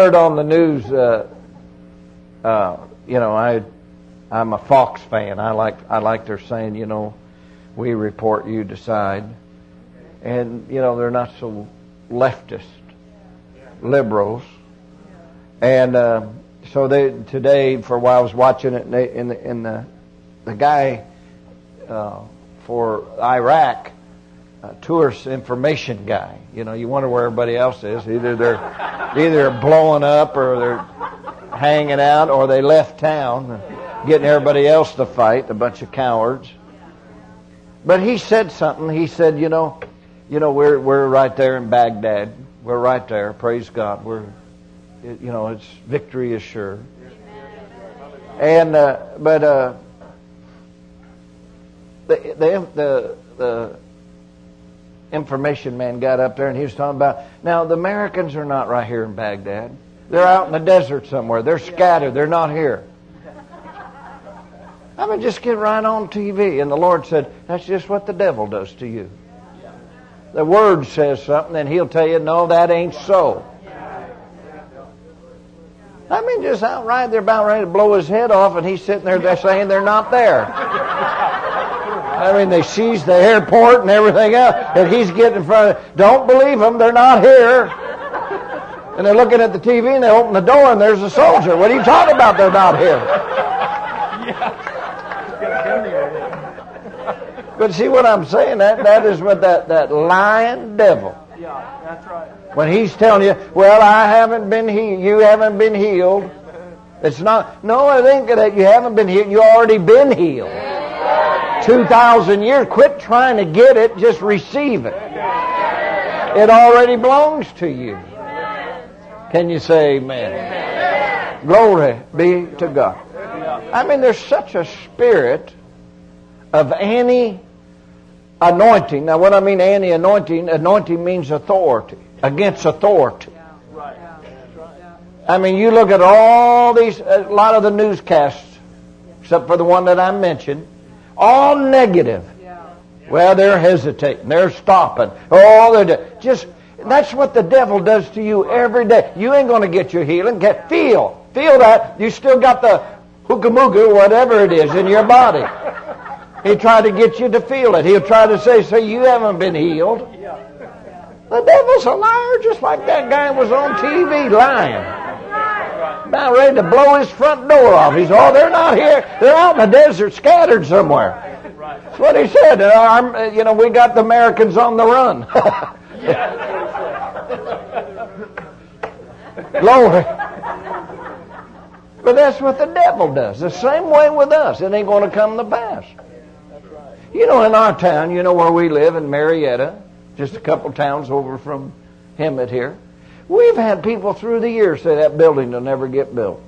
heard on the news, I'm a Fox fan. I like their saying, we report, you decide. And, they're not so leftist, liberals. And so today, for a while, I was watching it, and the guy for Iraq, tourist information guy. You wonder where everybody else is. Either they're blowing up, or they're hanging out, or they left town, getting everybody else to fight. A bunch of cowards. But he said something. He said, we're right there in Baghdad. We're right there. Praise God. It's victory is sure. And but the information man got up there and he was talking about, now the Americans are not right here in Baghdad. They're out in the desert somewhere. They're scattered. They're not here. Just get right on TV. And the Lord said, that's just what the devil does to you. The Word says something and he'll tell you, no, that ain't so. Just outright, they're about ready to blow his head off, and he's sitting there saying they're not there. They seized the airport and everything else, and he's getting in front of it. Don't believe them, they're not here. And they're looking at the TV, and they open the door, and there's a soldier. What are you talking about, they're not here? But see what I'm saying? That is what that lying devil. Yeah, that's right. When he's telling you, well, I haven't been healed, you haven't been healed. It's not, no, it ain't that you haven't been healed, you already been healed. 2,000 years, quit trying to get it, just receive it. It already belongs to you. Can you say amen? Glory be to God. There's such a spirit of anti-anointing. Now, what I mean anti-anointing, anointing means authority. Against authority. You look at all these, a lot of the newscasts, except for the one that I mentioned, all negative. Well, they're hesitating. They're stopping. Oh, that's what the devil does to you every day. You ain't going to get your healing. Feel that. You still got the hookamuga, whatever it is, in your body. He tried to get you to feel it. He'll try to say, you haven't been healed. The devil's a liar, just like that guy was on TV lying. About ready to blow his front door off. He said, they're not here. They're out in the desert, scattered somewhere. That's what he said. We got the Americans on the run. Glory. But that's what the devil does. The same way with us. It ain't going to come to pass. In our town, where we live in Marietta, just a couple towns over from Hemet here, we've had people through the years say that building will never get built.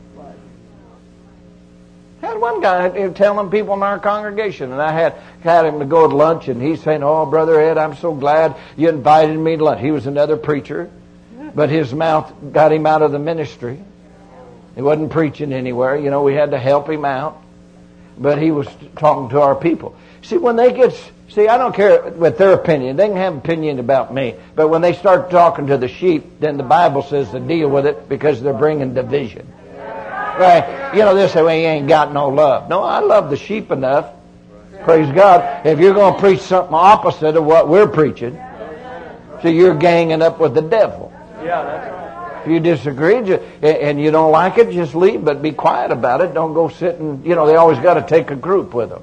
Had one guy telling people in our congregation, and I had him to go to lunch, and he's saying, oh, Brother Ed, I'm so glad you invited me to lunch. He was another preacher, but his mouth got him out of the ministry. He wasn't preaching anywhere. We had to help him out, but he was talking to our people. See, I don't care with their opinion. They can have opinion about me. But when they start talking to the sheep, then the Bible says to deal with it because they're bringing division. Right? They'll say, well, you ain't got no love. No, I love the sheep enough. Praise God. If you're going to preach something opposite of what we're preaching, so you're ganging up with the devil. Yeah, that's right. If you disagree and you don't like it, just leave, but be quiet about it. Don't go sit and, they always got to take a group with them.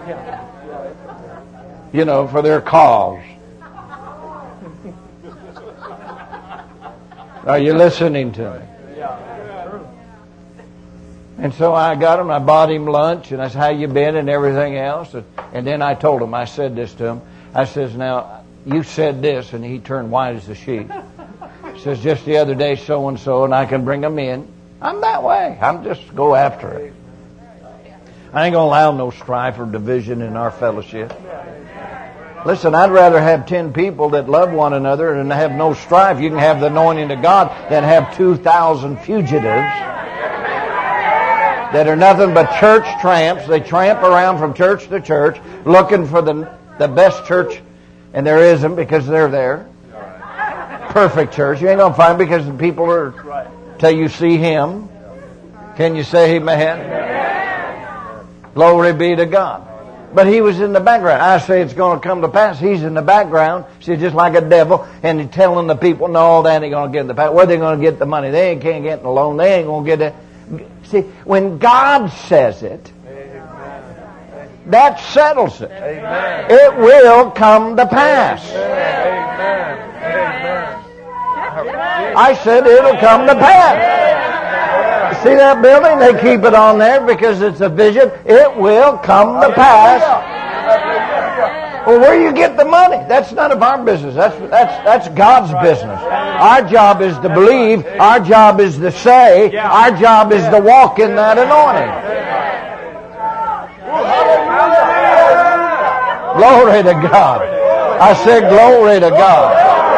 For their cause. Are you listening to me? And so I got him, I bought him lunch, and I said, how you been, and everything else. And then I told him, I said this to him. I says, now, you said this, and he turned white as a sheet. He says, just the other day, so-and-so, and I can bring them in. I'm that way. I'm just go after it. I ain't going to allow no strife or division in our fellowship. Listen, I'd rather have 10 people that love one another and have no strife. You can have the anointing of God than have 2,000 fugitives that are nothing but church tramps. They tramp around from church to church looking for the best church, and there isn't because they're there. Perfect church. You ain't going to find because the people are till you see Him. Can you say amen? Glory be to God. But He was in the background. I say it's going to come to pass. He's in the background. See, just like a devil. And He's telling the people, no, that ain't going to get the pass. Where are they going to get the money? They can't get the loan. They ain't going to get it. See, when God says it, that settles it. Amen. It will come to pass. Amen. I said it'll come to pass. See that building? They keep it on there because it's a vision. It will come to pass. Well, where you get the money? That's none of our business. That's God's business. Our job is to believe. Our job is to say. Our job is to walk in that anointing. Glory to God. I said glory to God.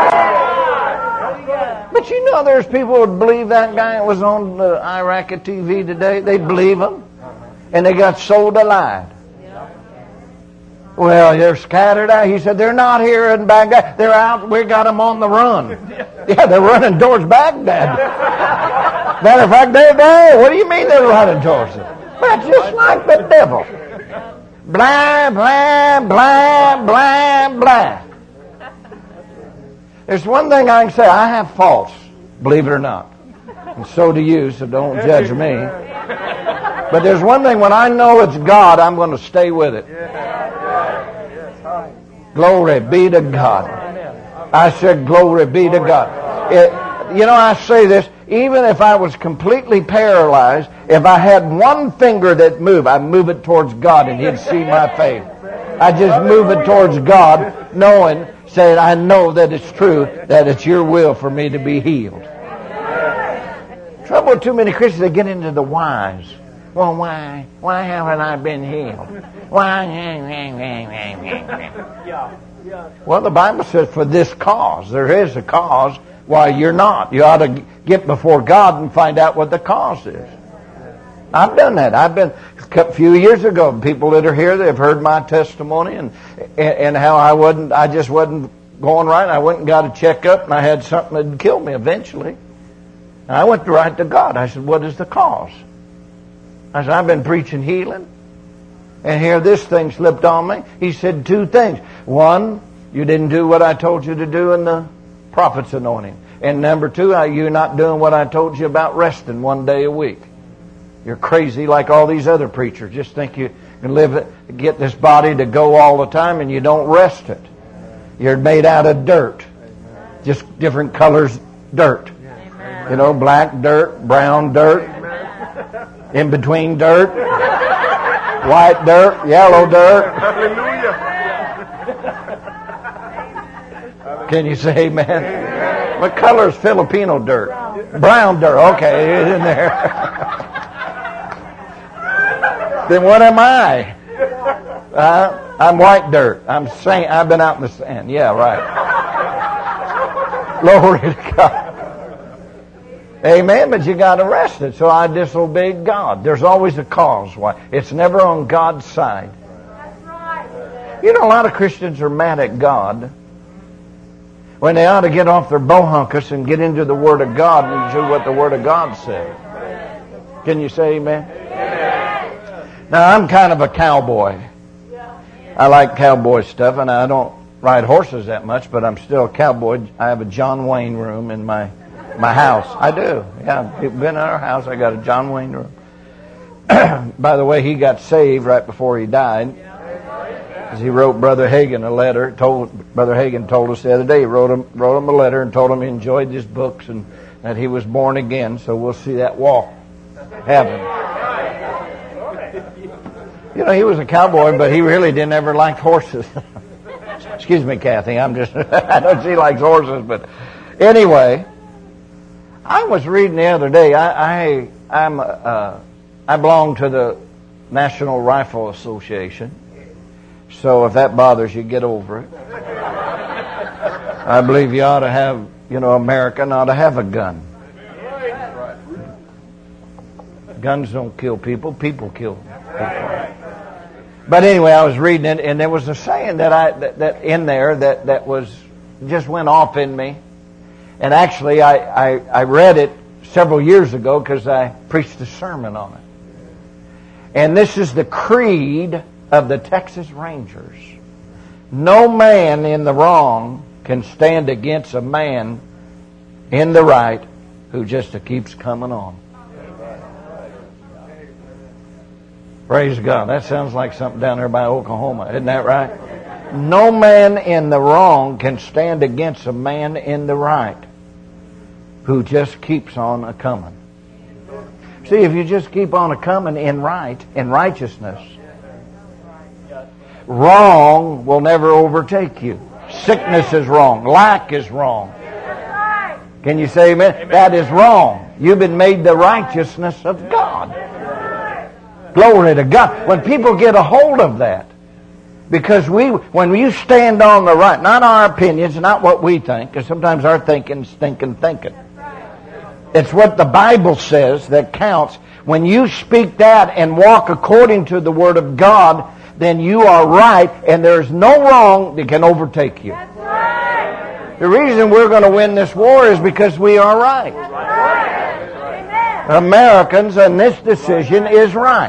But you know there's people who would believe that guy that was on Iraqi TV today. They believe him. And they got sold alive. Well, they're scattered out. He said, they're not here in Baghdad. They're out. We got them on the run. Yeah, they're running towards Baghdad. Matter of fact, they're there. What do you mean they're running towards it? Well, just like the devil. Blah, blah, blah, blah, blah. There's one thing I can say. I have faults, believe it or not. And so do you, so don't judge me. But there's one thing, when I know it's God, I'm going to stay with it. Glory be to God. I said glory be to God. I say this, even if I was completely paralyzed, if I had one finger that moved, I'd move it towards God and He'd see my faith. I just move it towards God, knowing, saying, I know that it's true, that it's your will for me to be healed. Trouble with too many Christians, they get into the whys. Well, why? Why haven't I been healed? Why? Well, the Bible says for this cause. There is a cause why you're not. You ought to get before God and find out what the cause is. I've done that. I've been a few years ago. People that are here, they've heard my testimony and how I just wasn't going right. I went and got a checkup, and I had something that'd kill me eventually. And I went right to God. I said, "What is the cause?" I said, "I've been preaching healing, and here this thing slipped on me." He said 2 things. One, you didn't do what I told you to do in the prophet's anointing. And number 2, you're not doing what I told you about resting 1 day a week. You're crazy like all these other preachers. Just think you can get this body to go all the time and you don't rest it. You're made out of dirt. Just different colors dirt. You know, black dirt, brown dirt, in between dirt, white dirt, yellow dirt. Can you say amen? What color is Filipino dirt? Brown dirt. Okay, it's in there. Then what am I? I'm white dirt. I'm saying I've been out in the sand. Yeah, right. Glory to God. Amen. But you got arrested, so I disobeyed God. There's always a cause why. It's never on God's side. You know, a lot of Christians are mad at God when they ought to get off their bohunkus and get into the Word of God and do what the Word of God says. Can you say amen? Now, I'm kind of a cowboy. I like cowboy stuff, and I don't ride horses that much, but I'm still a cowboy. I have a John Wayne room in my house. I do. Yeah, people been in our house. I got a John Wayne room. By the way, he got saved right before he died. Because he wrote Brother Hagin a letter. Brother Hagin told us the other day, he wrote him a letter and told him he enjoyed his books and that he was born again. So we'll see that walk heaven. You know, he was a cowboy, but he really didn't ever like horses. Excuse me, Kathy. I know she likes horses, but anyway, I was reading the other day. I belong to the National Rifle Association. So if that bothers you, get over it. I believe you ought to have, America ought to have a gun. Guns don't kill people. People kill people. But anyway, I was reading it, and there was a saying that in there that was just went off in me. And actually, I read it several years ago because I preached a sermon on it. And this is the creed of the Texas Rangers. No man in the wrong can stand against a man in the right who just keeps coming on. Praise God. That sounds like something down there by Oklahoma. Isn't that right? No man in the wrong can stand against a man in the right who just keeps on a-coming. See, if you just keep on a-coming in righteousness, wrong will never overtake you. Sickness is wrong. Lack is wrong. Can you say amen? That is wrong. You've been made the righteousness of God. Glory to God. When people get a hold of that, because when you stand on the right, not our opinions, not what we think, because sometimes our thinking is thinking. It's what the Bible says that counts. When you speak that and walk according to the Word of God, then you are right, and there's no wrong that can overtake you. That's right. The reason we're going to win this war is because we are right. That's right. Americans, and this decision is right.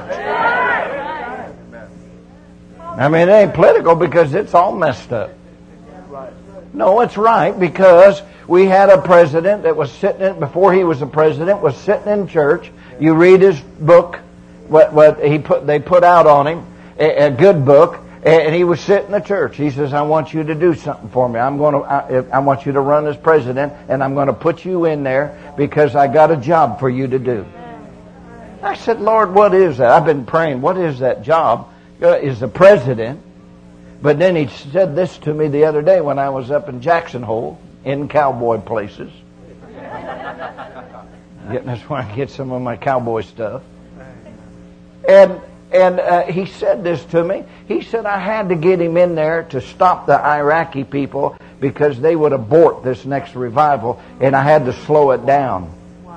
I mean, it ain't political because it's all messed up. No, it's right because we had a president that was sitting before he was a president, was sitting in church. You read his book, what they put out on him, a good book, and he was sitting in the church. He says, I want you to do something for me. I want you to run as president, and I'm going to put you in there because I got a job for you to do. I said, Lord, what is that? I've been praying, what is that job? Is the president. But then he said this to me the other day when I was up in Jackson Hole in cowboy places. That's where I get some of my cowboy stuff. And he said this to me. He said I had to get him in there to stop the Iraqi people because they would abort this next revival, and I had to slow it down.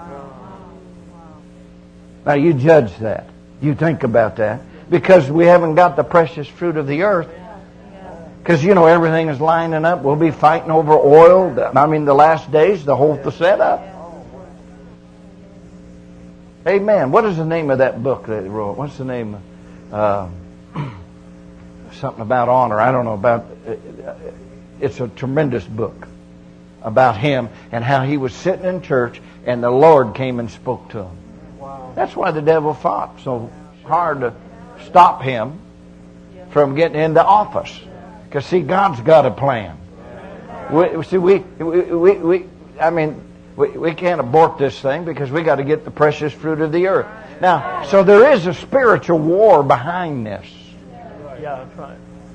Now you judge that. You think about that. Because we haven't got the precious fruit of the earth. Because, everything is lining up. We'll be fighting over oil. The last days, the whole setup. Amen. What is the name of that book that he wrote? What's the name? Something about honor. I don't know. It's a tremendous book about him and how he was sitting in church and the Lord came and spoke to him. Wow. That's why the devil fought so hard to stop him from getting into office. Because, see, God's got a plan. We can't abort this thing because we got to get the precious fruit of the earth. Now, so there is a spiritual war behind this. Yeah, that's right.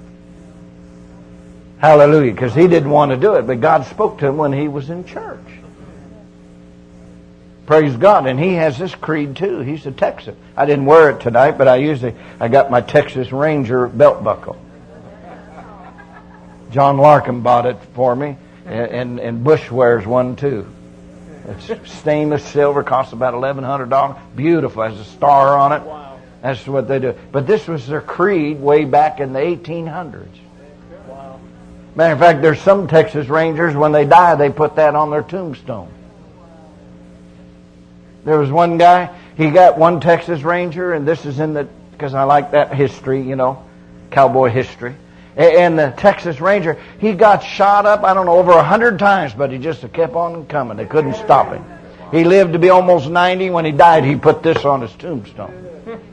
Hallelujah. Because he didn't want to do it, but God spoke to him when he was in church. Praise God. And he has this creed too. He's a Texan. I didn't wear it tonight, but I got my Texas Ranger belt buckle. John Larkin bought it for me, and Bush wears one too. It's stainless silver, costs about $1,100. Beautiful, has a star on it. Wow. That's what they do. But this was their creed way back in the 1800s. Wow. Matter of fact, there's some Texas Rangers, when they die, they put that on their tombstone. There was one guy, he got one Texas Ranger, and this is because I like that history, cowboy history. And the Texas Ranger, he got shot up, I don't know, over 100 times, but he just kept on coming. They couldn't stop him. He lived to be almost 90. When he died, he put this on his tombstone.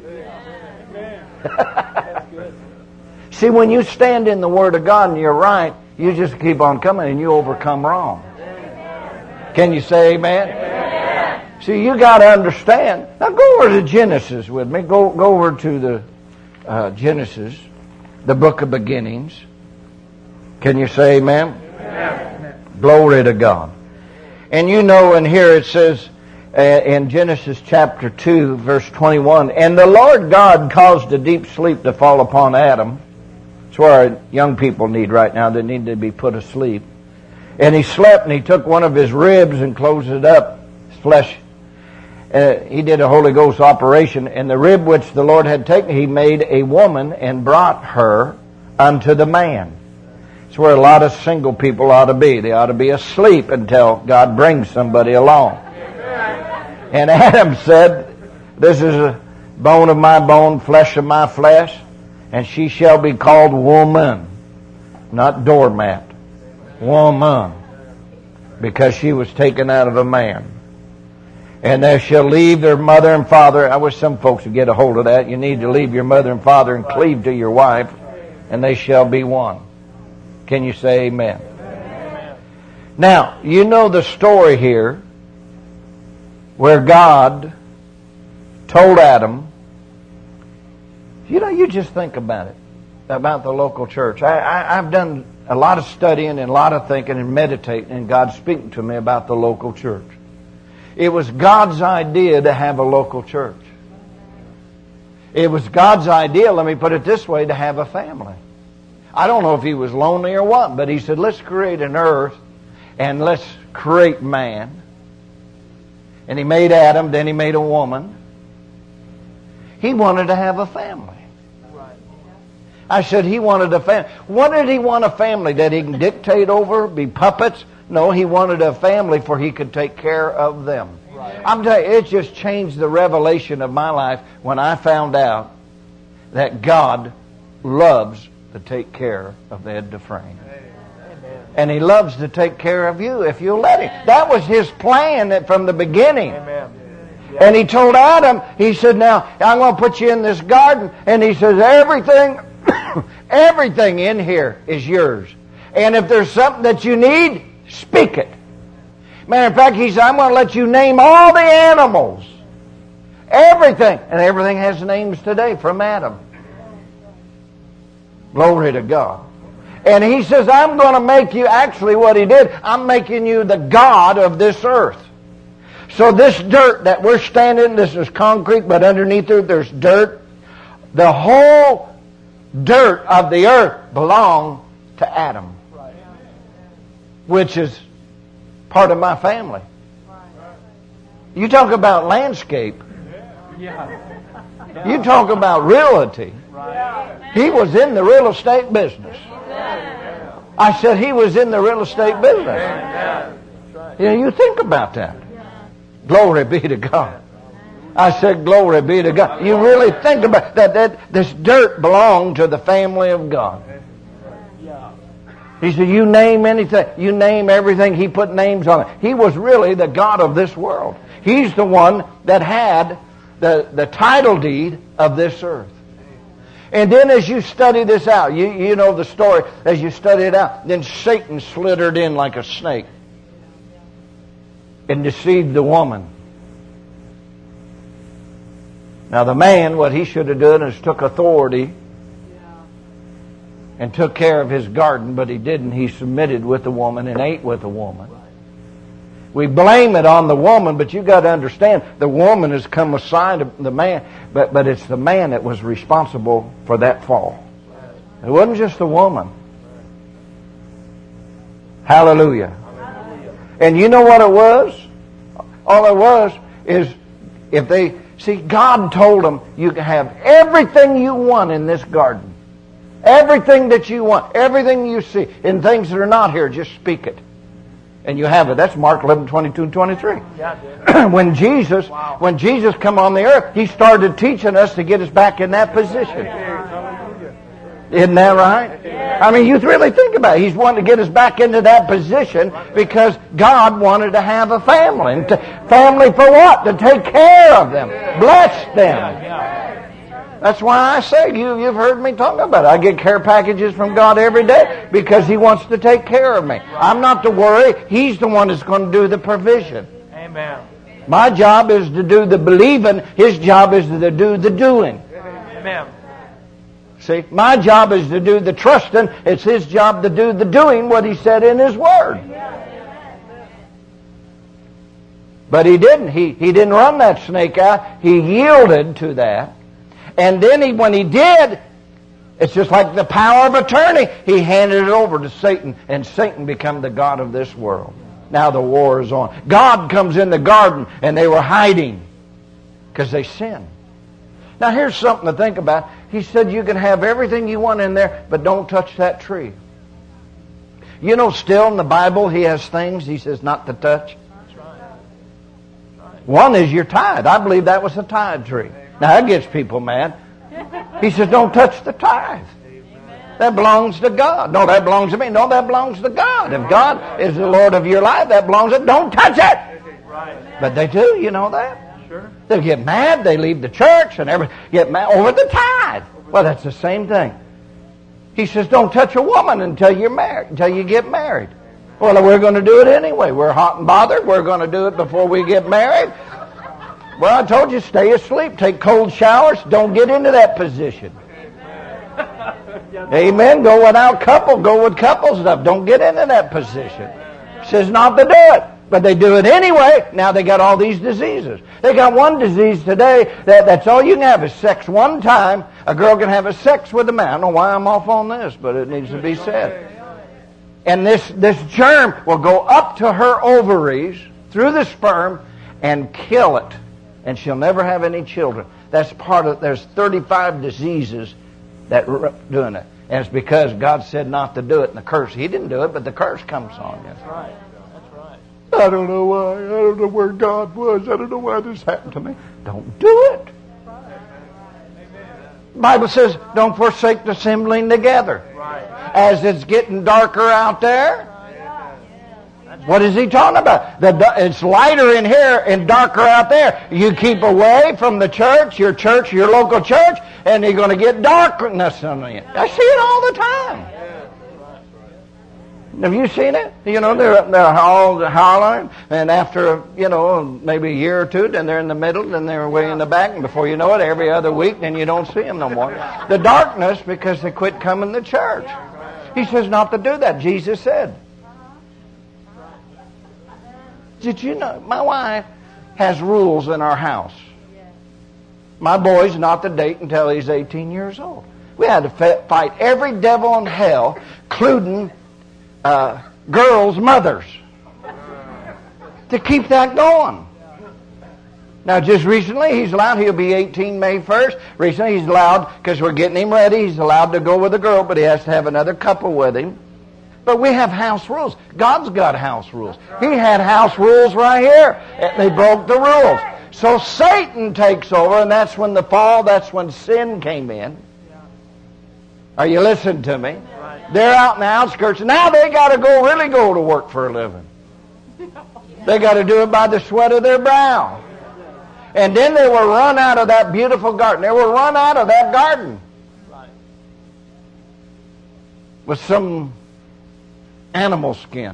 See, when you stand in the Word of God and you're right, you just keep on coming and you overcome wrong. Can you say amen? Amen. See, you got to understand. Now go over to Genesis with me. Go over to the Genesis. The book of beginnings. Can you say amen? Amen? Glory to God. And in here it says in Genesis chapter 2 verse 21, and the Lord God caused a deep sleep to fall upon Adam. That's what our young people need right now. They need to be put asleep. And he slept, and he took one of his ribs and closed it up, his flesh. He did a Holy Ghost operation, and the rib which the Lord had taken, he made a woman and brought her unto the man. It's where a lot of single people ought to be. They ought to be asleep until God brings somebody along. And Adam said, this is a bone of my bone, flesh of my flesh, and she shall be called woman, not doormat. Woman. Because she was taken out of a man. And they shall leave their mother and father. I wish some folks would get a hold of that. You need to leave your mother and father and cleave to your wife, and they shall be one. Can you say amen? Amen. Now, you know the story here where God told Adam, you just think about it, about the local church. I've done a lot of studying and a lot of thinking and meditating, and God's speaking to me about the local church. It was God's idea to have a local church. It was God's idea, let me put it this way, to have a family. I don't know if He was lonely or what, but He said, let's create an earth and let's create man. And He made Adam, then He made a woman. He wanted to have a family. I said He wanted a family. What did He want a family? That He can dictate over, be puppets? No, He wanted a family for He could take care of them. Right. I'm telling you, it just changed the revelation of my life when I found out that God loves to take care of Ed Dufresne. Amen. And He loves to take care of you if you'll let Him. That was His plan from the beginning. Amen. Yeah. And He told Adam, He said, now, I'm going to put you in this garden. And He says, everything in here is yours. And if there's something that you need, speak it. Matter of fact, He said, I'm going to let you name all the animals. Everything. And everything has names today from Adam. Glory to God. And He says, I'm going to make you, actually what He did, I'm making you the God of this earth. So this dirt that we're standing, this is concrete, but underneath it there's dirt. The whole dirt of the earth belonged to Adam, which is part of my family. You talk about landscape. You talk about realty. He was in the real estate business. I said He was in the real estate business. You think about that. Glory be to God. I said, glory be to God. You really think about that this dirt belonged to the family of God. He said, you name anything, you name everything. He put names on it. He was really the God of this world. He's the one that had the title deed of this earth. And then as you study this out, you know the story, as you study it out, then Satan slithered in like a snake and deceived the woman. Now the man, what he should have done is took authority and took care of his garden, but he didn't. He submitted with the woman and ate with the woman. We blame it on the woman, but you got to understand, the woman has come aside of the man, but it's the man that was responsible for that fall. It wasn't just the woman. Hallelujah. And you know what it was? All it was is, if they see, God told them, you can have everything you want in this garden. Everything that you want, everything you see, and things that are not here, just speak it. And you have it. That's Mark 11, 22 and 23. When Jesus come on the earth, He started teaching us to get us back in that position. Isn't that right? I mean, you really think about it. He's wanting to get us back into that position because God wanted to have a family. And family for what? To take care of them. Bless them. That's why I say, you've heard me talk about it. I get care packages from God every day because He wants to take care of me. I'm not to worry. He's the one that's going to do the provision. Amen. My job is to do the believing. His job is to do the doing. Amen. See, my job is to do the trusting. It's His job to do the doing what He said in His Word. But He didn't. He didn't run that snake out. He yielded to that. And then when he did, it's just like the power of attorney. He handed it over to Satan, and Satan became the god of this world. Now the war is on. God comes in the garden, and they were hiding because they sinned. Now here's something to think about. He said you can have everything you want in there, but don't touch that tree. You know, still in the Bible, He has things He says not to touch. That's right. One is your tithe. I believe that was a tithe tree. Now that gets people mad. He says, don't touch the tithe. That belongs to God. No, that belongs to me. No, that belongs to God. If God is the Lord of your life, that belongs to Him. Don't touch it. But they do, you know that? Sure. They get mad. They leave the church and get mad over the tithe. Well, that's the same thing. He says, don't touch a woman until you're married, until you get married. Well, we're going to do it anyway. We're hot and bothered. We're going to do it before we get married. Well, I told you, stay asleep. Take cold showers. Don't get into that position. Amen. Go without couple. Go with couple stuff. Don't get into that position. It says not to do it. But they do it anyway. Now they got all these diseases. They got one disease today that's all you can have is sex one time. A girl can have a sex with a man. I don't know why I'm off on this, but it needs to be said. And this germ will go up to her ovaries through the sperm and kill it. And she'll never have any children. That's part of, there's 35 diseases that are doing it. And it's because God said not to do it. And the curse, He didn't do it, but the curse comes on you. That's right. That's right. I don't know why. I don't know where God was. I don't know why this happened to me. Don't do it. The Bible says, don't forsake the assembling together. Right. As it's getting darker out there. What is he talking about? It's lighter in here and darker out there. You keep away from the church, your local church, and you're going to get darkness on you. I see it all the time. Have you seen it? You know, they're all hollering, and after, maybe a year or two, then they're in the middle, then they're way in the back, and before you know it, every other week, then you don't see them no more. The darkness, because they quit coming to church. He says not to do that. Jesus said. Did you know, my wife has rules in our house. My boy's not to date until he's 18 years old. We had to fight every devil in hell, including girls' mothers, to keep that going. Now, just recently, he's allowed, he'll be 18 May 1st. Recently, he's allowed, because we're getting him ready, he's allowed to go with a girl, but he has to have another couple with him. But we have house rules. God's got house rules. He had house rules right here, and they broke the rules. So Satan takes over, and that's when the fall, that's when sin came in. Are you listening to me? They're out in the outskirts. Now they got to really go to work for a living. They got to do it by the sweat of their brow. And then they will run out of that beautiful garden. They will run out of that garden with some animal skin.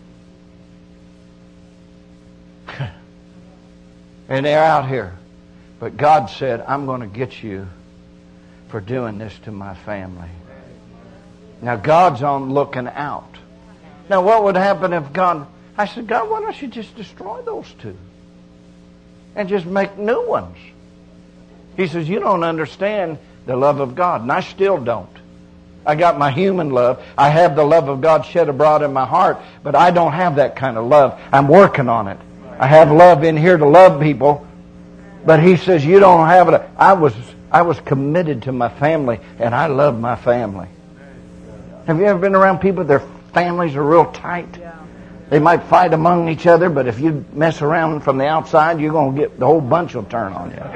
And they're out here. But God said, I'm going to get you for doing this to my family. Now God's on looking out. Now what would happen if God... I said, God, why don't you just destroy those two? And just make new ones. He says, you don't understand the love of God. And I still don't. I got my human love. I have the love of God shed abroad in my heart, but I don't have that kind of love. I'm working on it. I have love in here to love people, but He says you don't have it. I was committed to my family, and I love my family. Have you ever been around people, their families are real tight? They might fight among each other, but if you mess around from the outside, you're going to get, the whole bunch will turn on you.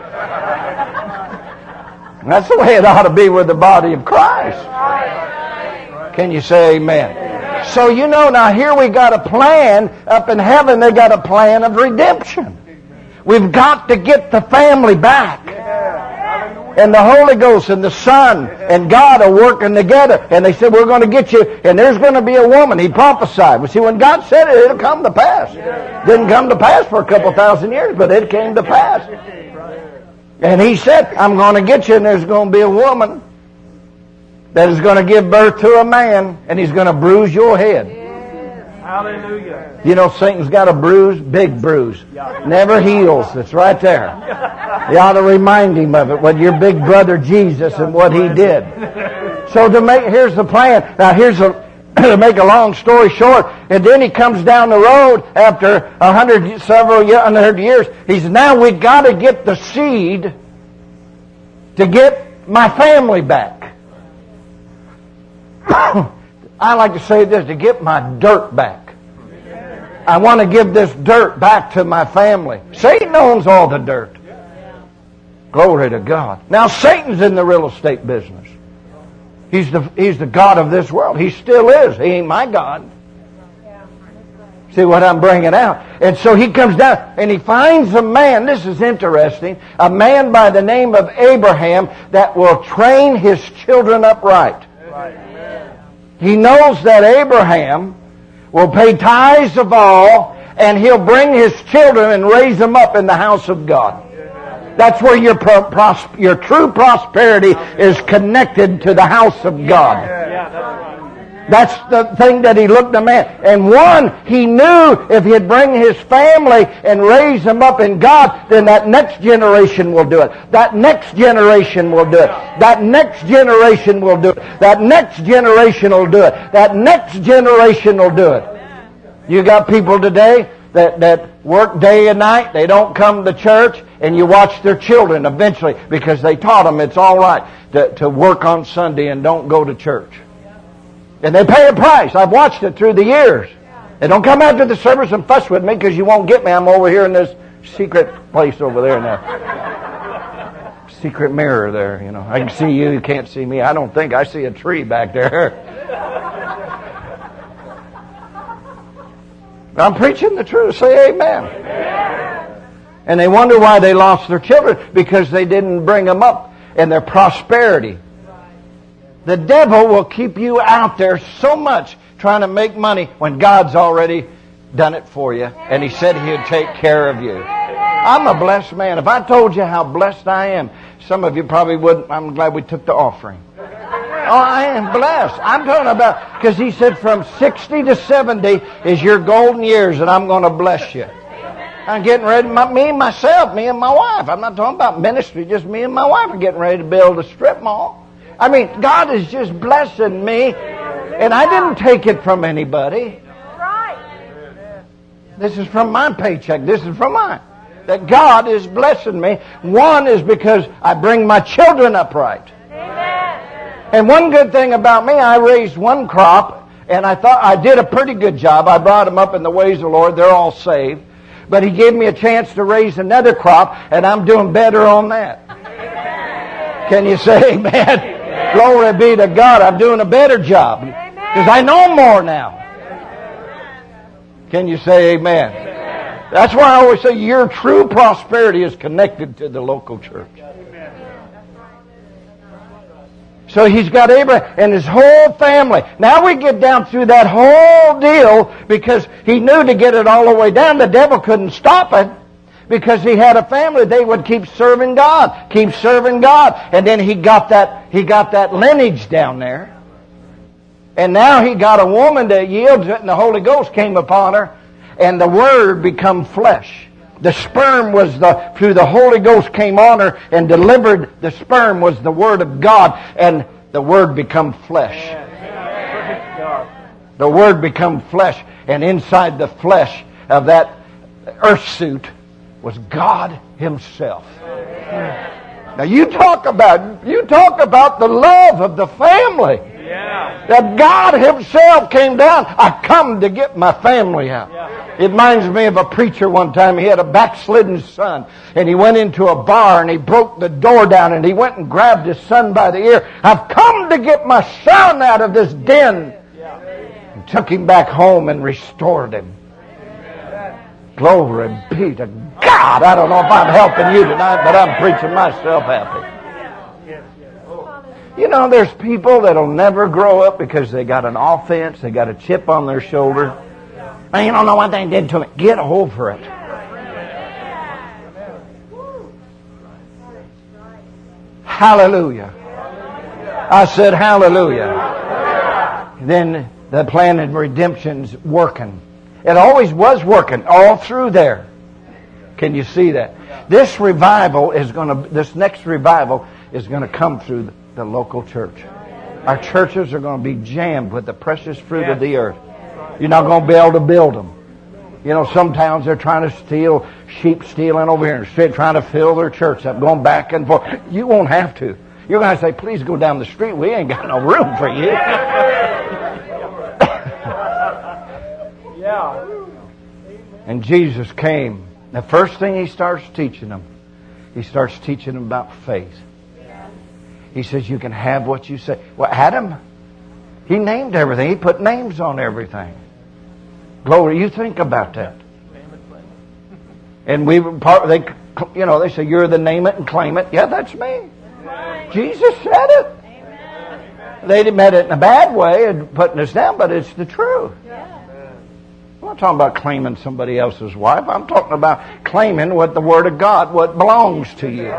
And that's the way it ought to be with the body of Christ. Can you say amen? So now here we got a plan up in heaven. They got a plan of redemption. We've got to get the family back. And the Holy Ghost and the Son and God are working together. And they said, we're going to get you, and there's going to be a woman. He prophesied. Well, see, when God said it, it'll come to pass. Didn't come to pass for a couple thousand years, but it came to pass. And He said, I'm going to get you, and there's going to be a woman that is going to give birth to a man, and he's going to bruise your head. Hallelujah. You know, Satan's got a bruise, big bruise. Never heals. It's right there. You ought to remind him of it, with your big brother Jesus and what he did. So here's the plan. Now to make a long story short, and then he comes down the road after 100 years. He says, now we've got to get the seed to get my family back. I like to say this, to get my dirt back. I want to give this dirt back to my family. Satan owns all the dirt. Glory to God. Now Satan's in the real estate business. He's the God of this world. He still is. He ain't my God. See what I'm bringing out? And so he comes down and he finds a man, this is interesting, a man by the name of Abraham that will train his children upright. He knows that Abraham will pay tithes of all, and he'll bring his children and raise them up in the house of God. That's where your true prosperity is connected to the house of God. That's the thing that he looked at man. And one, he knew if he'd bring his family and raise them up in God, then that next generation will do it. That next generation will do it. That next generation will do it. That next generation will do it. That next generation will do it. You got people today that work day and night. They don't come to church, and you watch their children eventually because they taught them it's all right to work on Sunday and don't go to church. And they pay a price. I've watched it through the years. They don't come out to the service and fuss with me because you won't get me. I'm over here in this secret place over there now. Secret mirror there, you know. I can see you. You can't see me. I don't think. I see a tree back there. I'm preaching the truth. Say amen. And they wonder why they lost their children, because they didn't bring them up in their prosperity. The devil will keep you out there so much trying to make money when God's already done it for you, and He said He'd take care of you. I'm a blessed man. If I told you how blessed I am, some of you probably wouldn't. I'm glad we took the offering. Oh, I am blessed. I'm talking about, because He said from 60 to 70 is your golden years, and I'm going to bless you. I'm getting ready, me and my wife. I'm not talking about ministry, just me and my wife are getting ready to build a strip mall. I mean, God is just blessing me, and I didn't take it from anybody. This is from my paycheck. This is from mine. That God is blessing me. One is because I bring my children upright. And one good thing about me, I raised one crop, and I thought I did a pretty good job. I brought them up in the ways of the Lord. They're all saved. But He gave me a chance to raise another crop, and I'm doing better on that. Can you say amen? Glory be to God. I'm doing a better job because I know more now. Can you say amen? That's why I always say your true prosperity is connected to the local church. So he's got Abraham and his whole family. Now we get down through that whole deal because he knew to get it all the way down, the devil couldn't stop it. Because he had a family, they would keep serving God. And then he got that lineage down there. And now he got a woman that yields it, and the Holy Ghost came upon her, and the Word become flesh. The sperm was through the Holy Ghost came on her and delivered the sperm was the Word of God, and the Word become flesh. The Word become flesh, and inside the flesh of that earth suit was God Himself. Now you talk about the love of the family. That God Himself came down. I come to get my family out. It reminds me of a preacher one time. He had a backslidden son, and he went into a bar and he broke the door down and he went and grabbed his son by the ear. I've come to get my son out of this den. And took him back home and restored him. Glory be to God. I don't know if I'm helping you tonight, but I'm preaching myself happy. You know, there's people that'll never grow up because they got an offense, they got a chip on their shoulder. And you don't know what they did to me. Get over it. Hallelujah. I said hallelujah. Then the plan of redemption's working. It always was working all through there. Can you see that? This next revival is going to come through the local church. Our churches are going to be jammed with the precious fruit of the earth. You're not going to be able to build them. You know, some towns they're trying to steal, sheep stealing over here and trying to fill their church up, going back and forth. You won't have to. You're going to say, please go down the street. We ain't got no room for you. And Jesus came. The first thing He starts teaching them about faith. He says, you can have what you say. Well, Adam, he named everything. He put names on everything. Glory, you think about that. And they say, you're the name it and claim it. Yeah, that's me. Jesus said it. They meant it in a bad way and putting us down, but it's the truth. I'm not talking about claiming somebody else's wife. I'm talking about claiming what the Word of God, what belongs to you.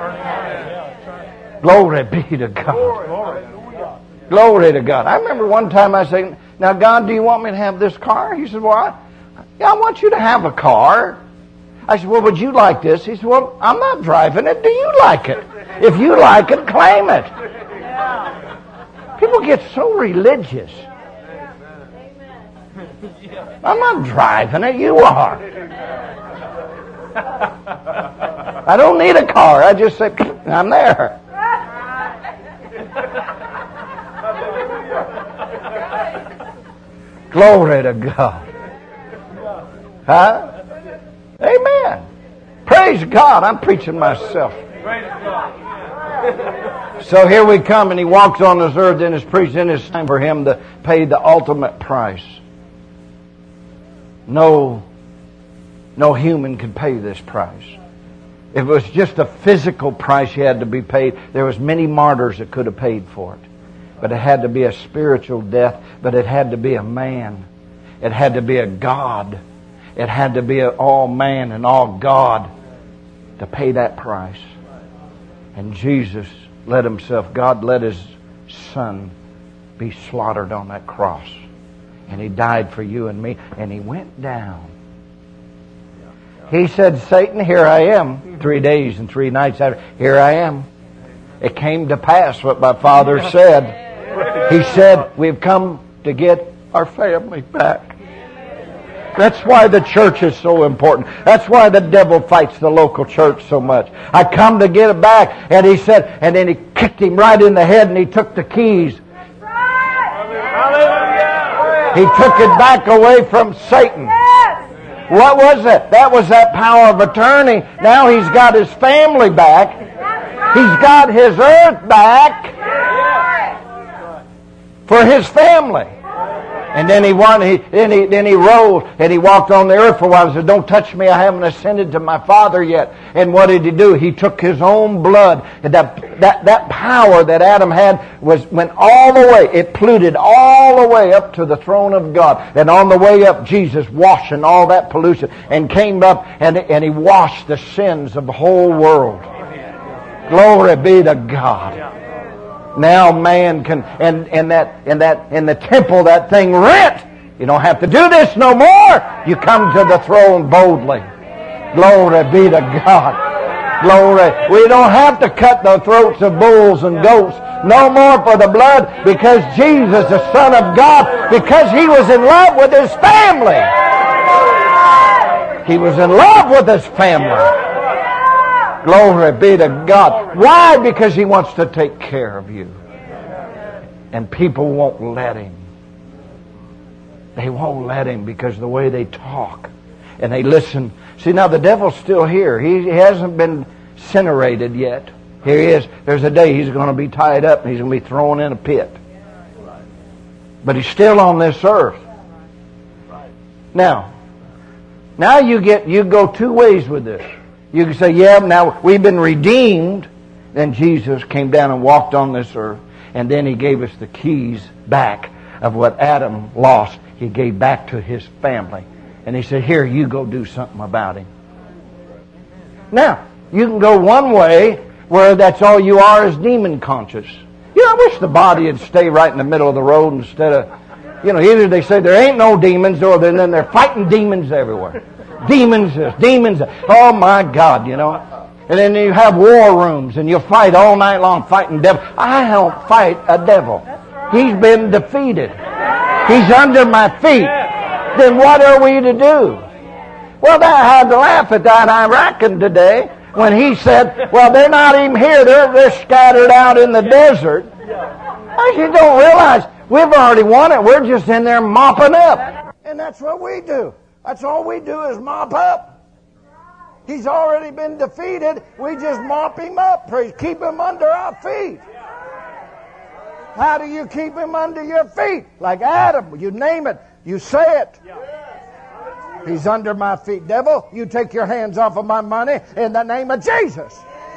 Glory be to God. Glory to God. I remember one time I said, now God, do you want me to have this car? He said, well, I want you to have a car. I said, well, would you like this? He said, well, I'm not driving it. Do you like it? If you like it, claim it. People get so religious. I'm not driving it. You are. I don't need a car. I just say, I'm there. Glory to God. Huh? Amen. Praise God. I'm preaching myself. So here we come, and He walks on this earth and is preached, and it's time for Him to pay the ultimate price. No human could pay this price. If it was just a physical price He had to be paid, there was many martyrs that could have paid for it. But it had to be a spiritual death, but it had to be a man. It had to be a God. It had to be an all man and all God to pay that price. And Jesus God let His Son be slaughtered on that cross. And He died for you and me. And He went down. He said, Satan, here I am. 3 days and 3 nights after, here I am. It came to pass what my Father said. He said, we've come to get our family back. That's why the church is so important. That's why the devil fights the local church so much. I come to get it back. And He said, and then He kicked him right in the head and He took the keys. He took it back away from Satan. What was it? That was that power of attorney. Now he's got his family back. He's got his earth back for his family. And then he rose and He walked on the earth for a while and said, don't touch me, I haven't ascended to my Father yet. And what did He do? He took His own blood. That power that Adam had went all the way. It polluted all the way up to the throne of God. And on the way up, Jesus washing all that pollution and came up and He washed the sins of the whole world. Glory be to God. Now man can, and in the temple, that thing rent. You don't have to do this no more. You come to the throne boldly. Glory be to God. Glory. We don't have to cut the throats of bulls and goats no more for the blood, because Jesus, the Son of God, because He was in love with His family. He was in love with His family. Glory be to God. Why? Because He wants to take care of you. And people won't let Him. They won't let Him because of the way they talk. And they listen. See, now the devil's still here. He hasn't been incinerated yet. Here He is. There's a day He's going to be tied up and He's going to be thrown in a pit. But He's still on this earth. Now you go two ways with this. You can say, yeah, now we've been redeemed. Then Jesus came down and walked on this earth. And then He gave us the keys back of what Adam lost. He gave back to his family. And He said, here, you go do something about him. Now, you can go one way where that's all you are is demon conscious. I wish the body would stay right in the middle of the road instead of, either they say there ain't no demons or then they're fighting demons everywhere. Demons this, demons that. Oh my God, And then you have war rooms and you'll fight all night long fighting devil. I don't fight a devil. He's been defeated. He's under my feet. Then what are we to do? Well, I had to laugh at that, I reckon, today when he said, well, they're not even here. They're scattered out in the desert. I said, don't realize we've already won it. We're just in there mopping up. And that's what we do. That's all we do is mop up. He's already been defeated. We just mop him up. Praise. Keep him under our feet. How do you keep him under your feet? Like Adam. You name it. You say it. He's under my feet. Devil, you take your hands off of my money in the name of Jesus.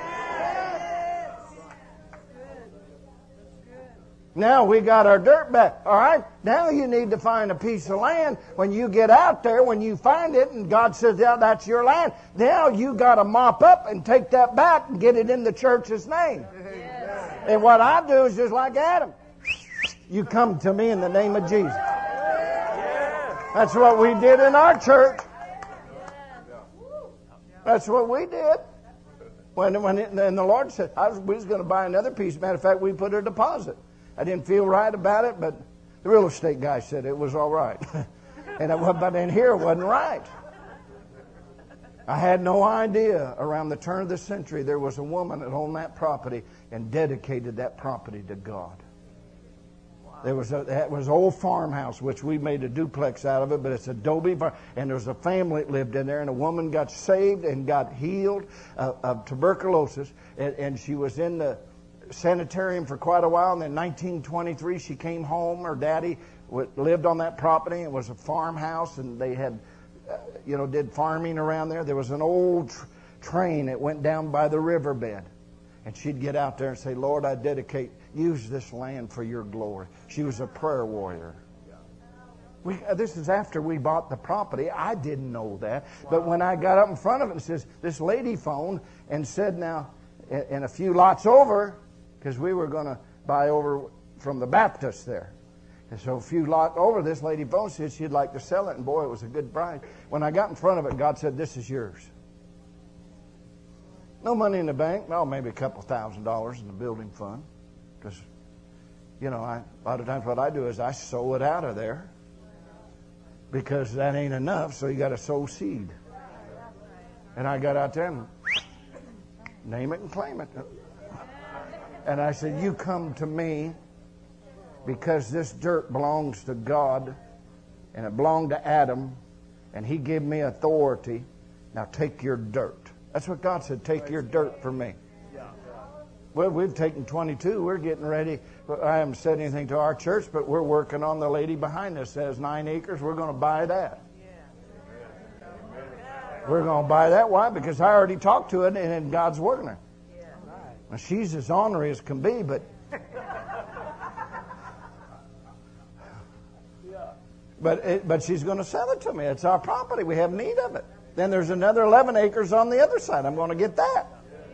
Now we got our dirt back. All right? Now you need to find a piece of land. When you get out there, when you find it, and God says, yeah, that's your land, now you got to mop up and take that back and get it in the church's name. Yes. And what I do is just like Adam. You come to me in the name of Jesus. That's what we did in our church. That's what we did. And the Lord said, we was going to buy another piece. Matter of fact, we put a deposit. I didn't feel right about it, but the real estate guy said it was all right. But in here, it wasn't right. I had no idea around the turn of the century there was a woman that owned that property and dedicated that property to God. There was an old farmhouse, which we made a duplex out of it, but it's adobe farm. And there was a family that lived in there, and a woman got saved and got healed of tuberculosis. And she was in the sanitarium for quite a while. And in 1923, she came home. Her daddy lived on that property. It was a farmhouse, and they had, did farming around there. There was an old train that went down by the riverbed. And she'd get out there and say, Lord, I use this land for your glory. She was a prayer warrior. This is after we bought the property. I didn't know that. But when I got up in front of it and says, this lady phoned and said, now, in a few lots over, because we were going to buy over from the Baptist there. And so a few lots over, this lady phoned, said she'd like to sell it. And boy, it was a good price. When I got in front of it, God said, this is yours. No money in the bank. Well, maybe a couple $1,000 in the building fund. Because, a lot of times what I do is I sow it out of there. Because that ain't enough, so you got to sow seed. And I got out there and name it and claim it. And I said, you come to me because this dirt belongs to God and it belonged to Adam and he gave me authority. Now take your dirt. That's what God said, take your dirt from me. Well, we've taken 22. We're getting ready. I haven't said anything to our church, but we're working on the lady behind us that has 9 acres. We're going to buy that. We're going to buy that. Why? Because I already talked to it, and God's working her. Now, she's as ornery as can be, but she's going to sell it to me. It's our property. We have need of it. Then there's another 11 acres on the other side. I'm going to get that.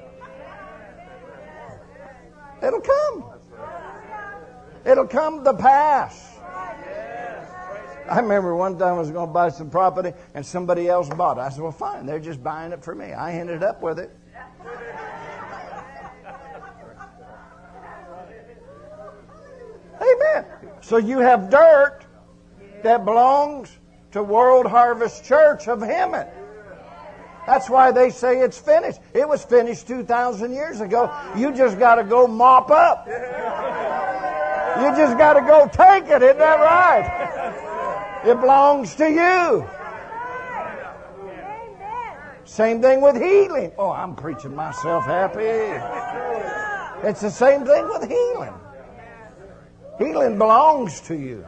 It'll come. It'll come to pass. I remember one time I was going to buy some property and somebody else bought it. I said, well, fine. They're just buying it for me. I ended up with it. Amen. So you have dirt that belongs to World Harvest Church of Hemet. That's why they say it's finished. It was finished 2,000 years ago. You just got to go mop up. You just got to go take it. Isn't that right? It belongs to you. Same thing with healing. Oh, I'm preaching myself happy. It's the same thing with healing. Healing belongs to you.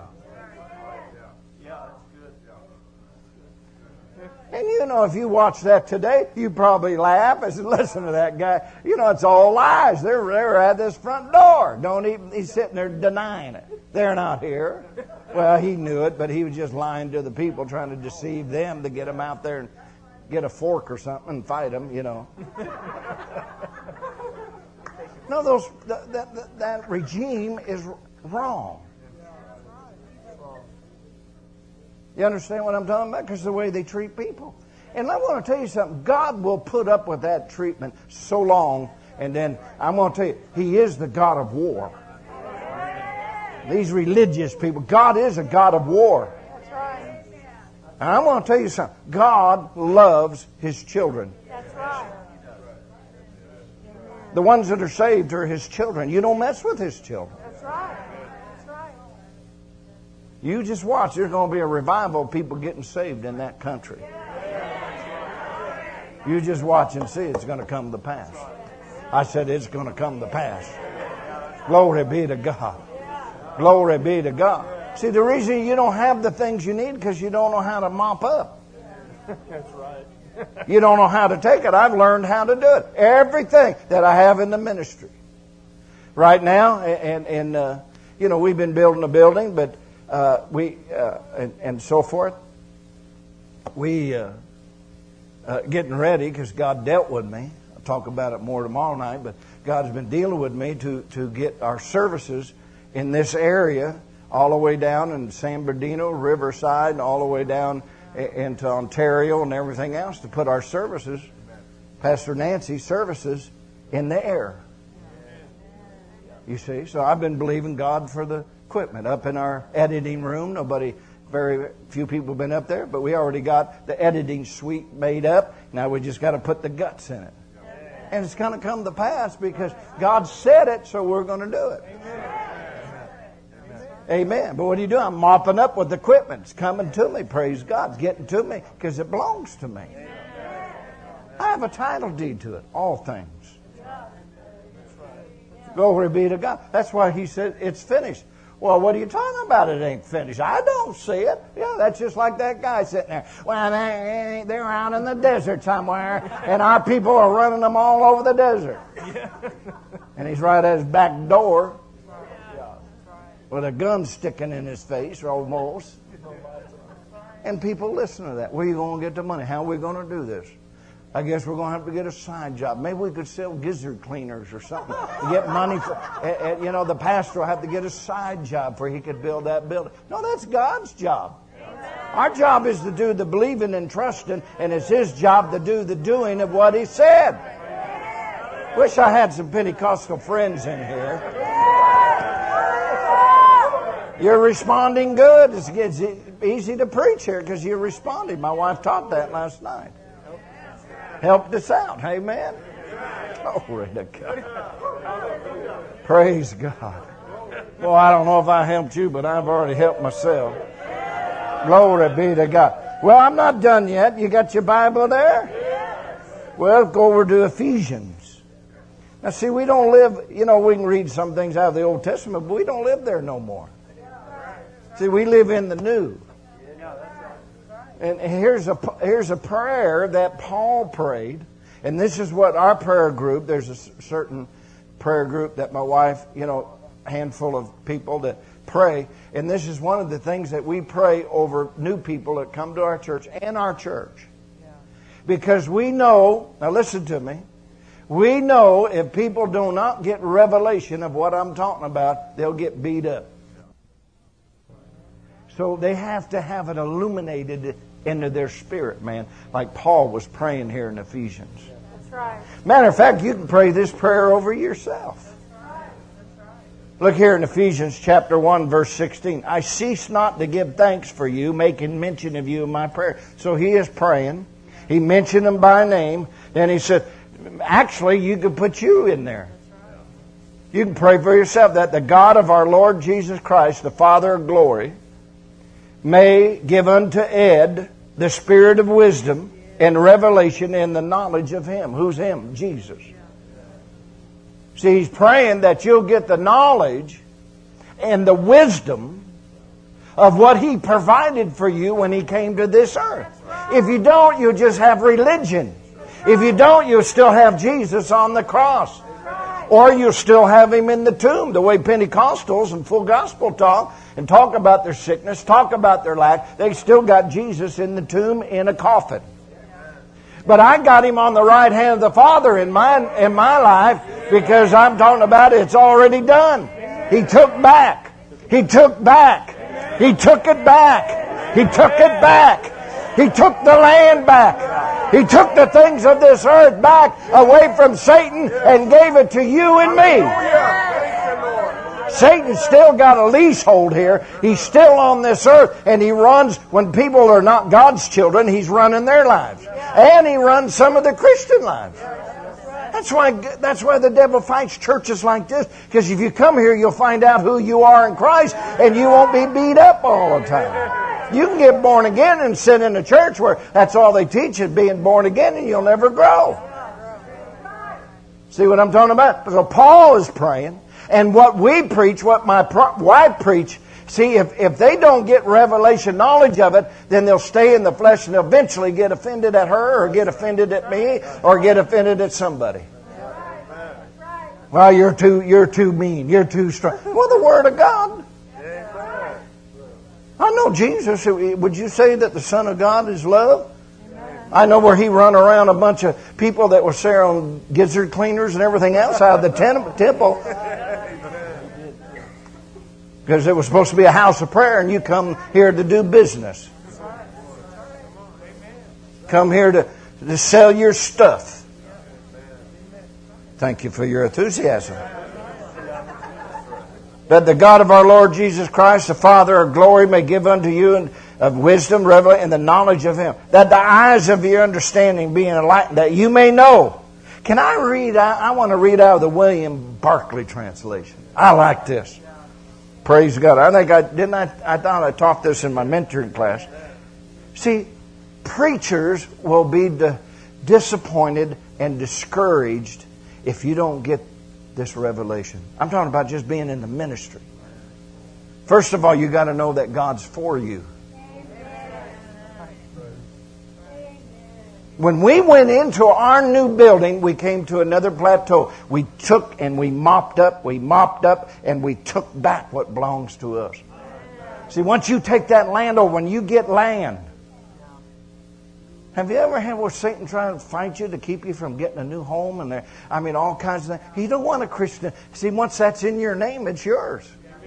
And if you watch that today, you probably laugh and say, listen to that guy. It's all lies. They're at this front door. He's sitting there denying it. They're not here. Well, he knew it, but he was just lying to the people, trying to deceive them to get them out there and get a fork or something and fight them, No, that regime is wrong. You understand what I'm talking about? Because of the way they treat people. And I want to tell you something. God will put up with that treatment so long. And then I'm going to tell you, He is the God of war. These religious people, God is a God of war. That's right. And I'm going to tell you something. God loves His children. That's right. The ones that are saved are His children. You don't mess with His children. That's right. That's right. You just watch. There's going to be a revival of people getting saved in that country. You just watch and see. It's going to come to pass. I said it's going to come to pass. Glory be to God. Glory be to God. See, the reason you don't have the things you need because you don't know how to mop up. That's right. You don't know how to take it. I've learned how to do it. Everything that I have in the ministry. Right now, and we've been building a building, but and so forth. We getting ready because God dealt with me. I'll talk about it more tomorrow night, but God's been dealing with me to get our services in this area all the way down in San Bernardino, Riverside, and all the way down into Ontario and everything else to put our services, Pastor Nancy's services, in the air. You see, so I've been believing God for the equipment up in our editing room. Very few people have been up there, but we already got the editing suite made up. Now we just got to put the guts in it. And it's going to come to pass because God said it, so we're going to do it. Amen. But what do? I'm mopping up with the equipment. It's coming to me. Praise God. It's getting to me because it belongs to me. I have a title deed to it. All things. Glory be to God. That's why he said it's finished. Well, what are you talking about? It ain't finished. I don't see it. Yeah, that's just like that guy sitting there. Well, they're out in the desert somewhere, and our people are running them all over the desert. And he's right at his back door with a gun sticking in his face, almost. And people listen to that. Where are you going to get the money? How are we going to do this? I guess we're going to have to get a side job. Maybe we could sell gizzard cleaners or something to get money for. The pastor will have to get a side job for he could build that building. No, that's God's job. Our job is to do the believing and trusting, and it's His job to do the doing of what He said. Wish I had some Pentecostal friends in here. You're responding good. It's easy to preach here because you're responding. My wife taught that last night. Helped us out. Amen. Glory to God. Praise God. Well, I don't know if I helped you, but I've already helped myself. Glory be to God. Well, I'm not done yet. You got your Bible there? Well, go over to Ephesians. Now, see, we don't live, we can read some things out of the Old Testament, but we don't live there no more. See, we live in the New. And here's a prayer that Paul prayed. And this is what our prayer group, there's a certain prayer group that my wife, handful of people that pray. And this is one of the things that we pray over new people that come to our church and our church. Because we know, now listen to me, we know if people do not get revelation of what I'm talking about, they'll get beat up. So they have to have it illuminated into their spirit, man, like Paul was praying here in Ephesians. That's right. Matter of fact, you can pray this prayer over yourself. That's right. Look here in Ephesians chapter 1, verse 16. I cease not to give thanks for you, making mention of you in my prayer. So he is praying. He mentioned them by name. Then he said, actually, you could put you in there. You can pray for yourself that the God of our Lord Jesus Christ, the Father of glory, may give unto Ed the spirit of wisdom and revelation in the knowledge of Him. Who's Him? Jesus. See, he's praying that you'll get the knowledge and the wisdom of what He provided for you when He came to this earth. If you don't, you'll just have religion. If you don't, you'll still have Jesus on the cross. Or you'll still have Him in the tomb, the way Pentecostals and full gospel talk, and talk about their sickness, talk about their lack. They still got Jesus in the tomb in a coffin. But I got Him on the right hand of the Father in my life because I'm talking about it's already done. He took back. He took back. He took it back. He took it back. He took the land back. He took the things of this earth back away from Satan and gave it to you and me. Satan's still got a leasehold here. He's still on this earth, and he runs when people are not God's children. He's running their lives, and he runs some of the Christian lives. That's why the devil fights churches like this. Because if you come here, you'll find out who you are in Christ, and you won't be beat up all the time. You can get born again and sit in a church where that's all they teach is being born again, and you'll never grow. See what I'm talking about? So Paul is praying, and what we preach, what my wife preach. See, if they don't get revelation knowledge of it, then they'll stay in the flesh and they'll eventually get offended at her or get offended at me or get offended at somebody. Well, you're too mean. You're too strong. Well, the Word of God. I know Jesus. Would you say that the Son of God is love? I know where He run around a bunch of people that were selling gizzard cleaners and everything else out of the temple. Because it was supposed to be a house of prayer, and you come here to do business. Come here to sell your stuff. Thank you for your enthusiasm. That the God of our Lord Jesus Christ, the Father of glory, may give unto you and of wisdom, revelation, and the knowledge of Him. That the eyes of your understanding be enlightened, that you may know. Can I read? I want to read out of the William Barclay translation. I like this. Praise God. I thought I taught this in my mentoring class. See, preachers will be disappointed and discouraged if you don't get this revelation. I'm talking about just being in the ministry. First of all, you got to know that God's for you. When we went into our new building, we came to another plateau. We took and we mopped up, and we took back what belongs to us. See, once you take that land over, when you get land, have you ever had where Satan trying to fight you to keep you from getting a new home? And all kinds of things. He don't want a Christian. See, once that's in your name, it's yours.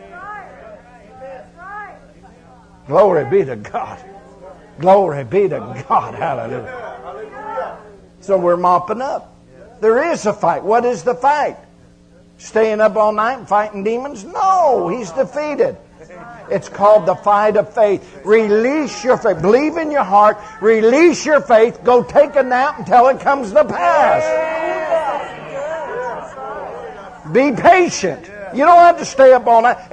Glory be to God. Glory be to God. Hallelujah. So we're mopping up. There is a fight. What is the fight? Staying up all night and fighting demons? No, he's defeated. It's called the fight of faith. Release your faith. Believe in your heart. Release your faith. Go take a nap until it comes to pass. Be patient. You don't have to stay up all night.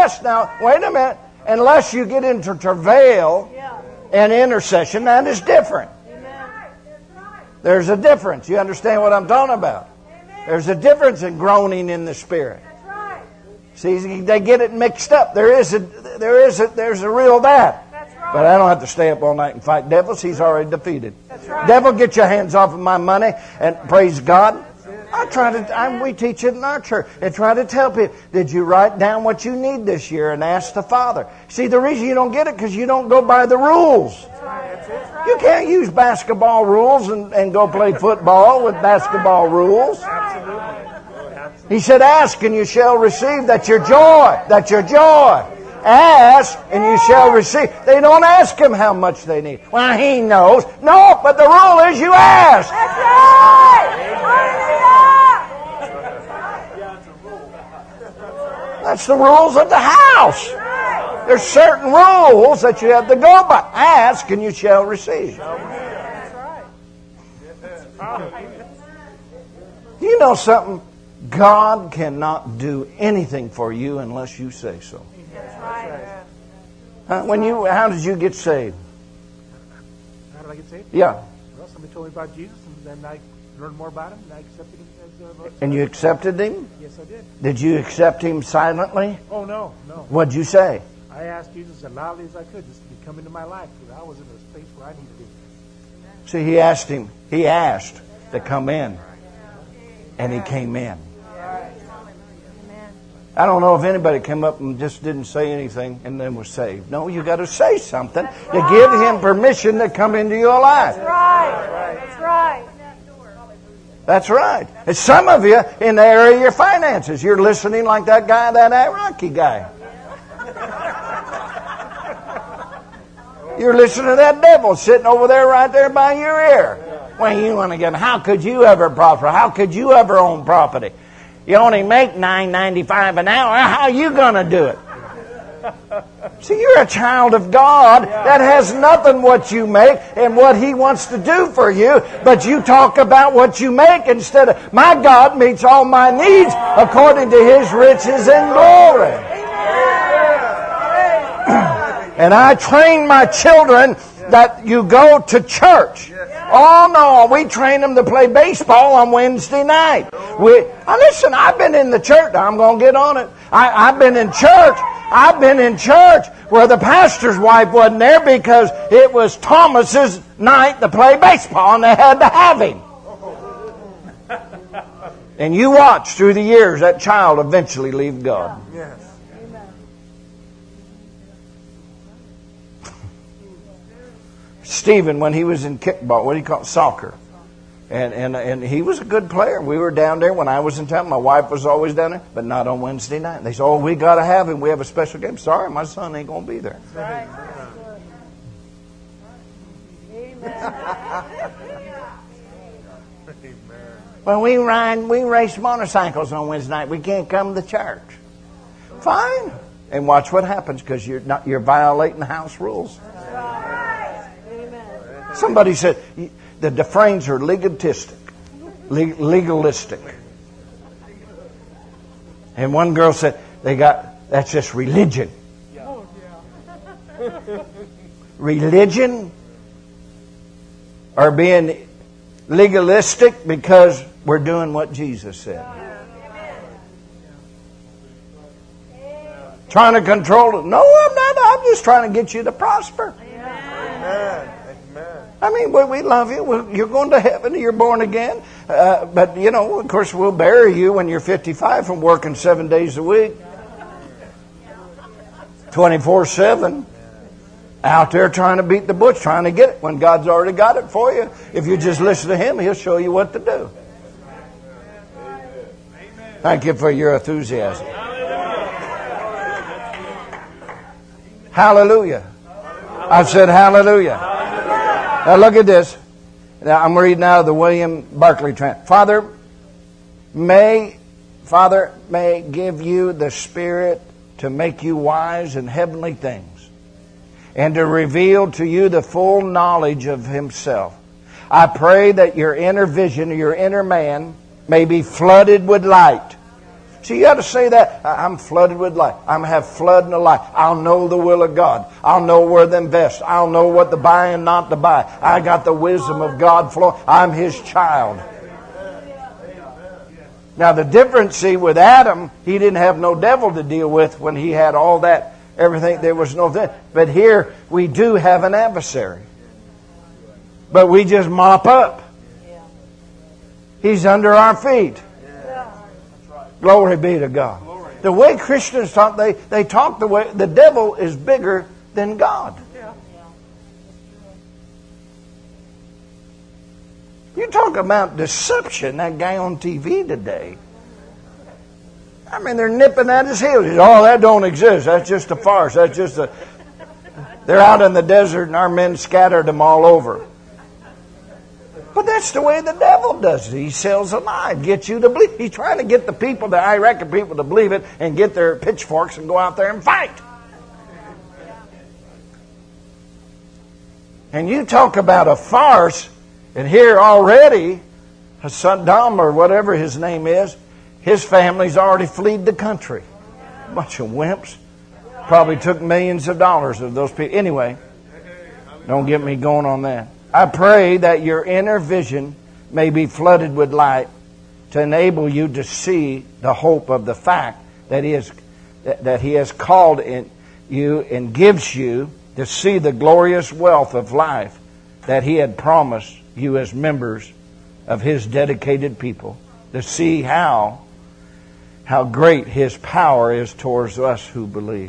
Unless you get into travail and intercession, that is different. There's a difference. You understand what I'm talking about? There's a difference in groaning in the Spirit. See, they get it mixed up. There's a real that. But I don't have to stay up all night and fight devils. He's already defeated. Devil, get your hands off of my money. And praise God. We teach it in our church and try to tell people, did you write down what you need this year and ask the Father? See, the reason you don't get it because you don't go by the rules. You can't use basketball rules and go play football with basketball rules. He said, ask and you shall receive. That's your joy. That's your joy. Ask and you shall receive. They don't ask him how much they need. Well, he knows. No, but the rule is you ask. That's right. That's the rules of the house. There's certain rules that you have to go by. Ask and you shall receive. You know something? God cannot do anything for you unless you say so. How did you get saved? How did I get saved? Yeah. Well, somebody told me about Jesus, and then I learned more about Him, and I accepted Him as Lord. And you accepted Him? Yes, I did. Did you accept Him silently? Oh, no. What'd you say? I asked Jesus as loudly as I could just to come into my life, because I was in a space where I needed Him. See, He asked to come in, and He came in. I don't know if anybody came up and just didn't say anything and then was saved. No, you got to say something to give Him permission to come into your life. That's right. That's right. That's right. And some of you in the area of your finances, you're listening like that guy, that Iraqi guy. You're listening to that devil sitting over there right there by your ear. Well, you want to get, how could you ever prosper? How could you ever own property? You only make $9.95 an hour. How are you going to do it? See, you're a child of God that has nothing what you make and what He wants to do for you, but you talk about what you make instead of, my God meets all my needs according to His riches and glory. And I train my children that you go to church. Oh no, we train them to play baseball on Wednesday night. Listen, I've been in the church. I'm going to get on it. I've been in church. I've been in church where the pastor's wife wasn't there because it was Thomas's night to play baseball and they had to have him. And you watch through the years that child eventually leave God. Yes. Stephen, when he was in kickball, what do you call it? Soccer. And he was a good player. We were down there when I was in town. My wife was always down there, but not on Wednesday night. They said, oh, we got to have him. We have a special game. Sorry, my son ain't going to be there. Right. Amen. Well, we race motorcycles on Wednesday night. We can't come to church. Fine. And watch what happens because you're violating the house rules. Somebody said the Dufresnes are legalistic. And one girl said that's just religion. Religion or being legalistic because we're doing what Jesus said. Trying to control it. No, I'm not. I'm just trying to get you to prosper. Amen. I mean, we love you. You're going to heaven. You're born again. But, of course, we'll bury you when you're 55 from working 7 days a week. 24/7. Out there trying to beat the bush, trying to get it when God's already got it for you. If you just listen to Him, He'll show you what to do. Thank you for your enthusiasm. Hallelujah. I've said hallelujah. Now look at this. Now I'm reading out of the William Barclay Trent. Father may give you the Spirit to make you wise in heavenly things and to reveal to you the full knowledge of Himself. I pray that your inner vision, your inner man, may be flooded with light. See, you got to say that. I'm flooded with light. I'm going to have flood in the light. I'll know the will of God. I'll know where to invest. I'll know what to buy and not to buy. I got the wisdom of God flowing. I'm His child. Now the difference, see, with Adam, he didn't have no devil to deal with when he had all that, everything. There was no thing. But here we do have an adversary. But we just mop up. He's under our feet. Glory be to God. The way Christians talk, they talk the way the devil is bigger than God. You talk about deception, that guy on TV today. I mean, they're nipping at his heels. Oh, that don't exist. That's just a farce. That's just a... They're out in the desert and our men scattered them all over. But that's the way the devil does it. He sells a lie, gets you to believe. He's trying to get the people, the Iraqi people, to believe it and get their pitchforks and go out there and fight. And you talk about a farce, and here already, Saddam or whatever his name is, his family's already fled the country. A bunch of wimps. Probably took millions of dollars of those people. Anyway, don't get me going on that. I pray that your inner vision may be flooded with light to enable you to see the hope of the fact that He has called in you and gives you to see the glorious wealth of life that He had promised you as members of His dedicated people, to see how great His power is towards us who believe.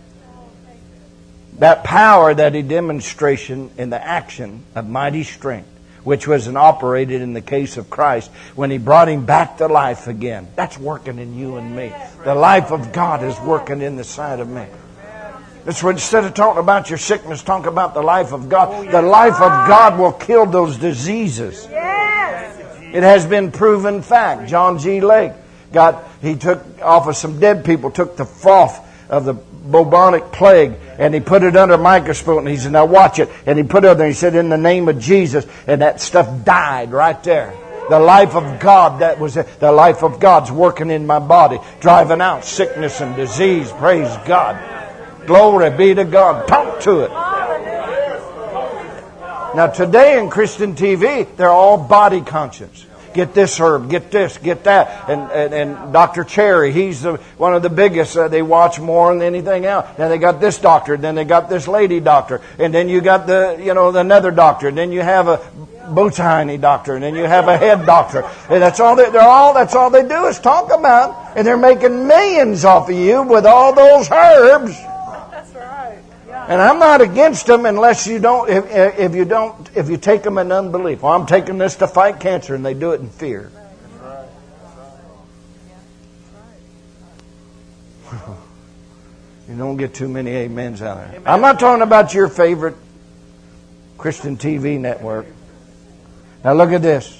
That power, that He demonstration in the action of mighty strength, which was operated in the case of Christ when He brought Him back to life again. That's working in you and me. The life of God is working in the side of me. That's what, instead of talking about your sickness, talk about the life of God. The life of God will kill those diseases. It has been proven fact. John G. Lake, He took off of some dead people, took the froth of the bubonic plague, and he put it under a microscope, and he said, now watch it. And he put it there, and he said, in the name of Jesus, and that stuff died right there. The life of God, that was it. The life of God's working in my body, driving out sickness and disease. Praise God. Glory be to God. Talk to it. Now today in Christian TV, they're all body conscious. Get this herb, get this, get that. And Dr. Cherry, he's one of the biggest. They watch more than anything else. Then they got this doctor, then they got this lady doctor. And then you got another doctor. And then you have a Bootsheiny doctor. And then you have a head doctor. And that's all that's all they do is talk about. And they're making millions off of you with all those herbs. And I'm not against them unless you don't. If you take them in unbelief. Well, I'm taking this to fight cancer, and they do it in fear. You don't get too many amens out there. I'm not talking about your favorite Christian TV network. Now look at this.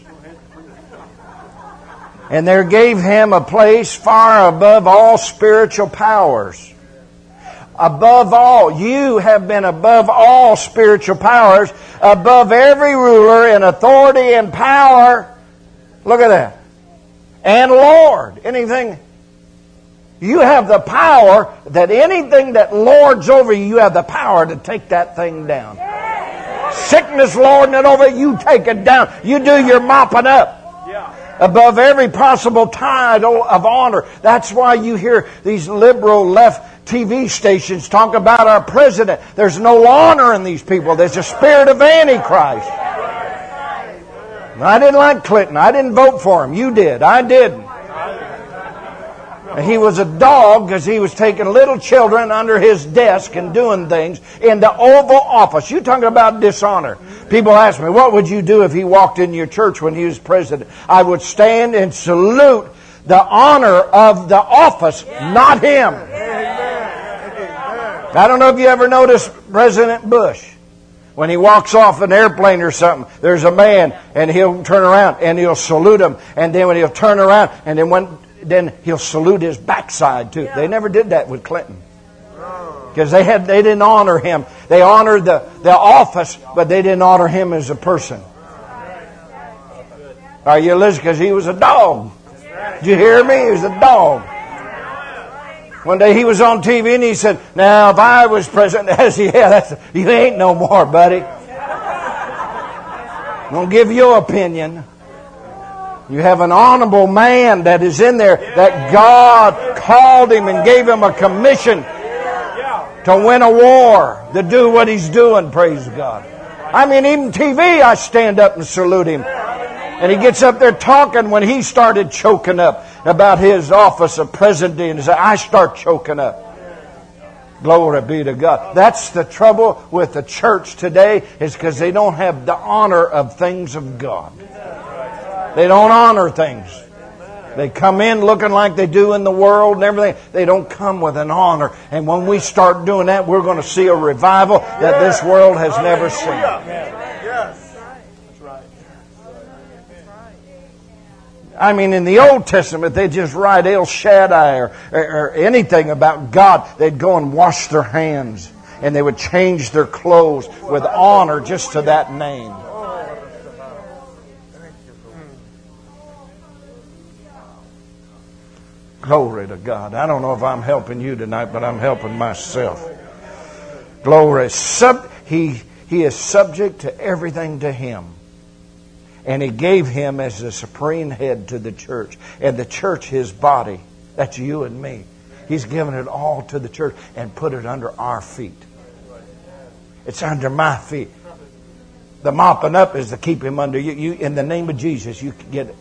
And there gave him a place far above all spiritual powers. Above all, you have been above all spiritual powers, above every ruler in authority and power. Look at that. And Lord. Anything. You have the power that anything that lords over you, you have the power to take that thing down. Sickness lording it over you, take it down. You do your mopping up. Above every possible title of honor. That's why you hear these liberal left TV stations talk about our president. There's no honor in these people. There's a spirit of Antichrist. I didn't like Clinton. I didn't vote for him. You did. I didn't. He was a dog because he was taking little children under his desk and doing things in the Oval Office. You're talking about dishonor. People ask me, what would you do if he walked in your church when he was president? I would stand and salute the honor of the office, not him. I don't know if you ever noticed President Bush. When he walks off an airplane or something, there's a man and he'll turn around and he'll salute him. And then when he'll turn around and then he'll salute his backside too. They never did that with Clinton. Because they didn't honor him. They honored the office, but they didn't honor him as a person. Are you listening? Because he was a dog. Did you hear me? He was a dog. One day he was on TV and he said, now if I was president, you ain't no more, buddy. I'm going to give your opinion. You have an honorable man that is in there that God called him and gave him a commission to win a war, to do what he's doing, praise God. I mean, even TV, I stand up and salute him. And he gets up there talking when he started choking up about his office of presidency, and I start choking up. Glory be to God. That's the trouble with the church today, is because they don't have the honor of things of God. They don't honor things. They come in looking like they do in the world and everything. They don't come with an honor. And when we start doing that, we're going to see a revival that this world has never seen. I mean, in the Old Testament, they just write El Shaddai or anything about God. They'd go and wash their hands. And they would change their clothes with honor just to that name. Glory to God. I don't know if I'm helping you tonight, but I'm helping myself. Glory. He is subject to everything to Him. And He gave Him as the supreme head to the church. And the church, His body. That's you and me. He's given it all to the church and put it under our feet. It's under my feet. The mopping up is to keep Him under you. In the name of Jesus, you can get it.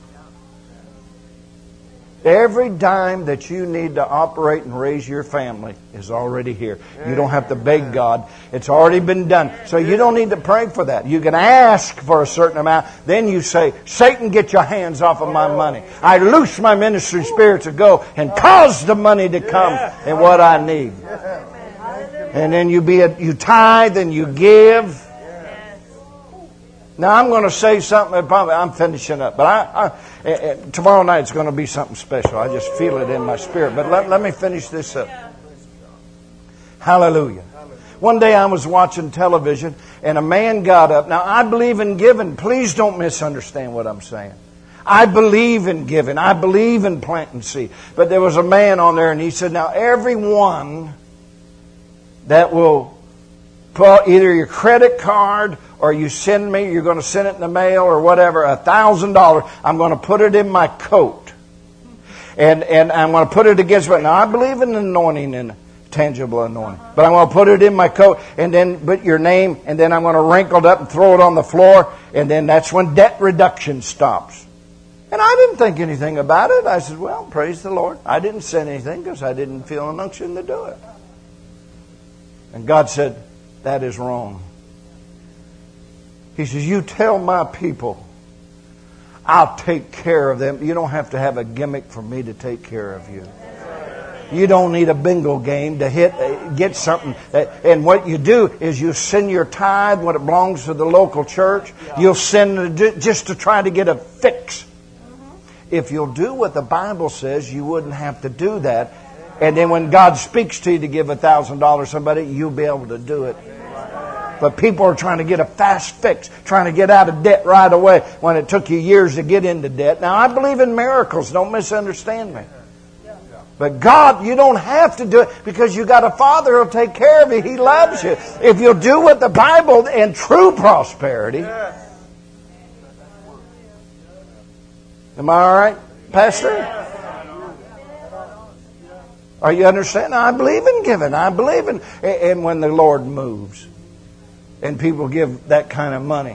Every dime that you need to operate and raise your family is already here. You don't have to beg God. It's already been done. So you don't need to pray for that. You can ask for a certain amount. Then you say, Satan, get your hands off of my money. I loose my ministry spirit to go and cause the money to come and what I need. And then you tithe and you give. Now I'm going to say something. I'm finishing up. But Tomorrow night's going to be something special. I just feel it in my spirit. But let me finish this up. Hallelujah. One day I was watching television and a man got up. Now, I believe in giving. Please don't misunderstand what I'm saying. I believe in giving. I believe in planting seed. But there was a man on there and he said, now everyone that will put either your credit card or you send me, you're going to send it in the mail or whatever, $1,000, I'm going to put it in my coat. And I'm going to put it against it. Now, I believe in anointing and tangible anointing. But I'm going to put it in my coat and then put your name and then I'm going to wrinkle it up and throw it on the floor and then that's when debt reduction stops. And I didn't think anything about it. I said, well, praise the Lord. I didn't send anything because I didn't feel an unction to do it. And God said, that is wrong. He says, you tell my people, I'll take care of them. You don't have to have a gimmick for me to take care of you. You don't need a bingo game to get something. And what you do is you send your tithe when it belongs to the local church. You'll send it just to try to get a fix. If you'll do what the Bible says, you wouldn't have to do that. And then when God speaks to you to give $1,000 to somebody, you'll be able to do it. But people are trying to get a fast fix, trying to get out of debt right away when it took you years to get into debt. Now, I believe in miracles. Don't misunderstand me. But God, you don't have to do it because you got a Father who'll take care of you. He loves you. If you'll do what the Bible and true prosperity. Am I all right, Pastor? Are you understanding? I believe in giving. I believe in and when the Lord moves and people give that kind of money.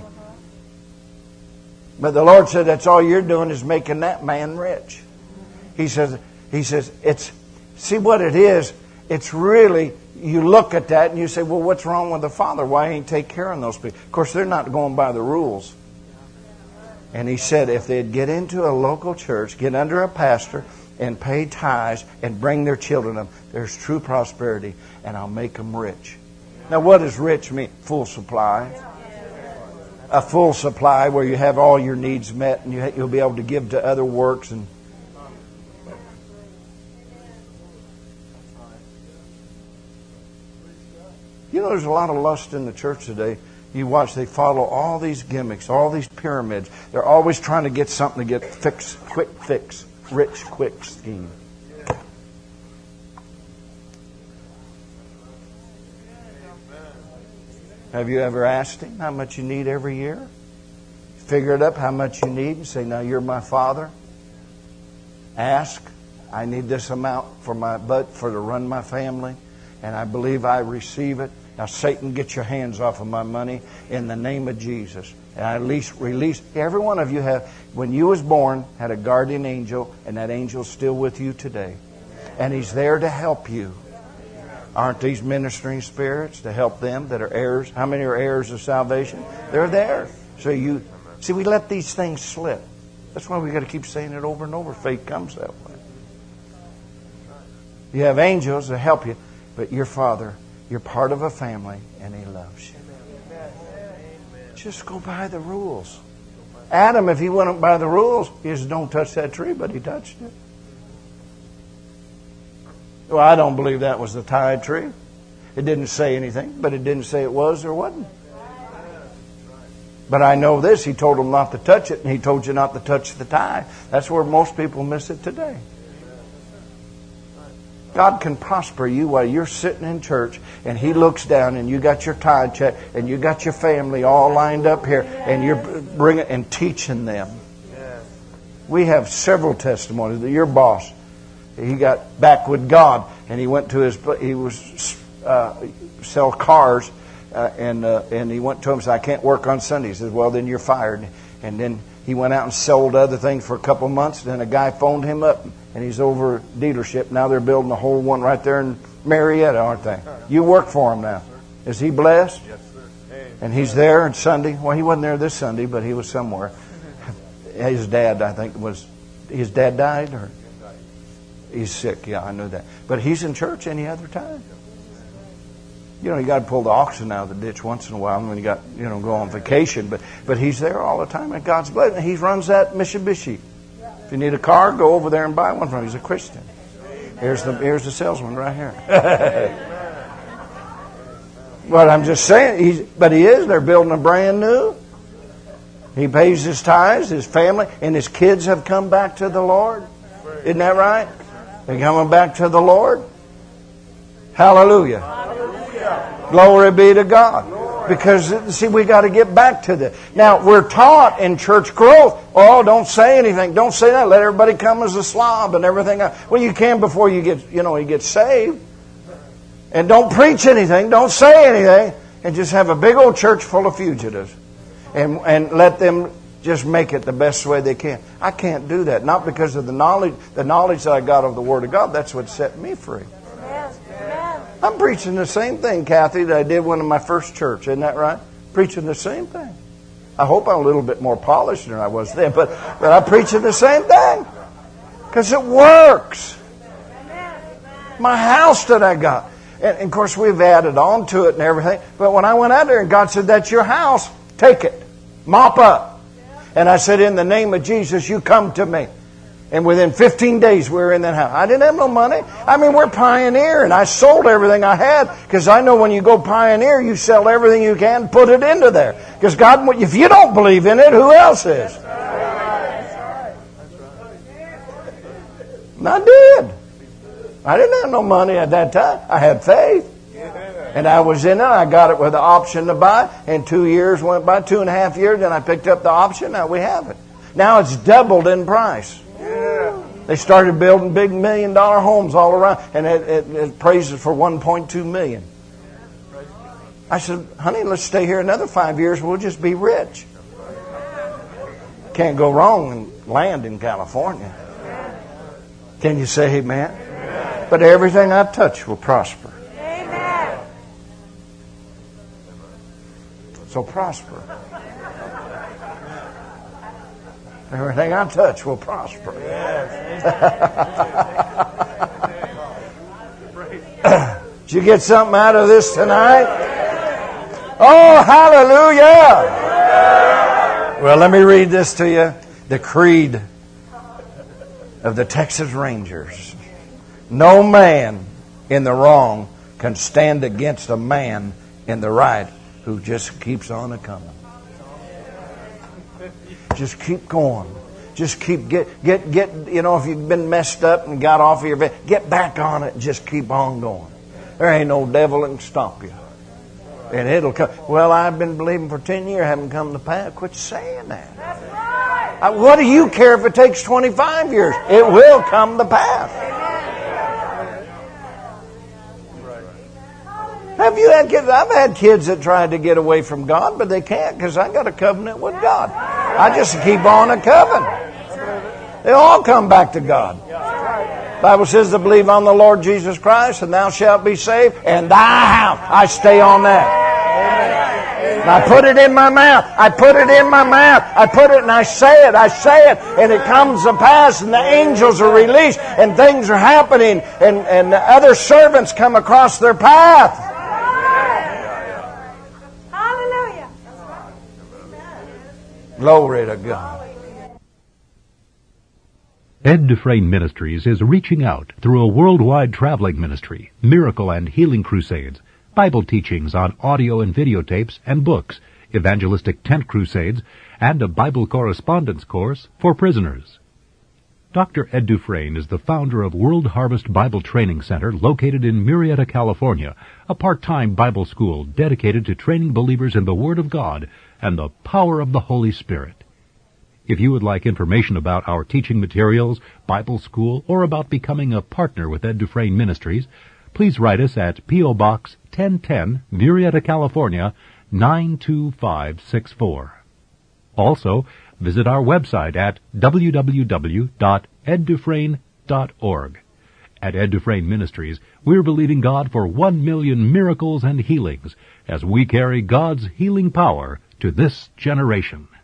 But the Lord said that's all you're doing is making that man rich. He says it's, see what it is, it's really, you look at that and you say, well, what's wrong with the Father? Why ain't he take care of those people? Of course, they're not going by the rules. And he said if they'd get into a local church, get under a pastor, and pay tithes, and bring their children up, there's true prosperity, and I'll make them rich. Now, what does rich mean? Full supply. A full supply where you have all your needs met, and you'll be able to give to other works. And you know, there's a lot of lust in the church today. You watch, they follow all these gimmicks, all these pyramids. They're always trying to get something to get quick fix, rich, quick scheme. Have you ever asked Him how much you need every year? Figure it up how much you need and say, now you're my Father. Ask, I need this amount for to run my family, and I believe I receive it. Now, Satan, get your hands off of my money in the name of Jesus. And I at least release. Every one of you have, when you was born, had a guardian angel, and that angel's still with you today. And he's there to help you. Aren't these ministering spirits to help them that are heirs? How many are heirs of salvation? They're there. So you see, we let these things slip. That's why we got to keep saying it over and over. Faith comes that way. You have angels that help you, but your Father, you're part of a family, and He loves you. Just go by the rules. Adam, if he went by the rules, he said, don't touch that tree, but he touched it. Well, I don't believe that was the tithe tree. It didn't say anything, but it didn't say it was or wasn't. But I know this, He told them not to touch it, and He told you not to touch the tithe. That's where most people miss it today. God can prosper you while you're sitting in church and He looks down and you got your tithe check and you got your family all lined up here and you're bringing and teaching them. We have several testimonies that your boss, he got back with God and he went to sell cars and he went to him and said, I can't work on Sunday. He says, well, then you're fired. And then he went out and sold other things for a couple of months. Then a guy phoned him up, and he's over dealership. Now they're building a whole one right there in Marietta, aren't they? You work for him now. Is he blessed? Yes, sir. And he's there on Sunday. Well, he wasn't there this Sunday, but he was somewhere. His dad, I think, his dad died, or he's sick. Yeah, I know that. But he's in church any other time. You know, you got to pull the oxen out of the ditch once in a while when you got, go on vacation. But he's there all the time, and God's blessing. He runs that Mitsubishi. you need a car, go over there and buy one from him. He's a Christian. Here's the salesman right here. But I'm just saying, he is. They're building a brand new. He pays his tithes, his family, and his kids have come back to the Lord. Isn't that right? They're coming back to the Lord. Hallelujah. Hallelujah. Glory be to God. Because, see, we got to get back to this. Now, we're taught in church growth, don't say anything. Don't say that. Let everybody come as a slob and everything else. Well, you can before you get saved. And don't preach anything. Don't say anything. And just have a big old church full of fugitives. And let them just make it the best way they can. I can't do that. Not because of the knowledge that I got of the Word of God. That's what set me free. Amen. I'm preaching the same thing, Kathy, that I did when in my first church. Isn't that right? Preaching the same thing. I hope I'm a little bit more polished than I was then, but I'm preaching the same thing. Because it works. My house that I got. And of course, we've added on to it and everything. But when I went out there and God said, that's your house, take it. Mop up. And I said, in the name of Jesus, you come to me. And within 15 days, we were in that house. I didn't have no money. I mean, we're pioneering. I sold everything I had because I know when you go pioneer, you sell everything you can, put it into there. Because God, if you don't believe in it, who else is? And I did. I didn't have no money at that time. I had faith. And I was in it. I got it with the option to buy. And 2 years went by, 2.5 years, and I picked up the option. Now we have it. Now it's doubled in price. They started building big $1 million homes all around, and it praises for $1.2 million. I said, honey, let's stay here another 5 years. We'll just be rich. Can't go wrong in land in California. Can you say amen? But everything I touch will prosper. Amen. So prosper. Everything I touch will prosper. Did you get something out of this tonight? Oh, hallelujah! Well, let me read this to you. The creed of the Texas Rangers. No man in the wrong can stand against a man in the right who just keeps on a-coming. Just keep going. Just keep get. If you've been messed up and got off of your bed, get back on it and just keep on going. There ain't no devil that can stop you. And it'll come. Well, I've been believing for 10 years, haven't come to pass. Quit saying that. That's right. What do you care if it takes 25 years? It will come to pass. Have you had kids? I've had kids that tried to get away from God, but they can't because I got a covenant with God. I just keep on a covenant. They all come back to God. The Bible says to believe on the Lord Jesus Christ and thou shalt be saved, and thy house. I stay on that. And I put it in my mouth. I put it in my mouth. I put it and I say it. I say it. And it comes to pass and the angels are released and things are happening and other servants come across their path. Glory to God. Ed Dufresne Ministries is reaching out through a worldwide traveling ministry, miracle and healing crusades, Bible teachings on audio and videotapes and books, evangelistic tent crusades, and a Bible correspondence course for prisoners. Dr. Ed Dufresne is the founder of World Harvest Bible Training Center located in Murrieta, California, a part-time Bible school dedicated to training believers in the Word of God and the power of the Holy Spirit. If you would like information about our teaching materials, Bible school, or about becoming a partner with Ed Dufresne Ministries, please write us at P.O. Box 1010, Murrieta, California, 92564. Also, visit our website at www.eddufresne.org. At Ed Dufresne Ministries, we're believing God for 1 million miracles and healings as we carry God's healing power to this generation.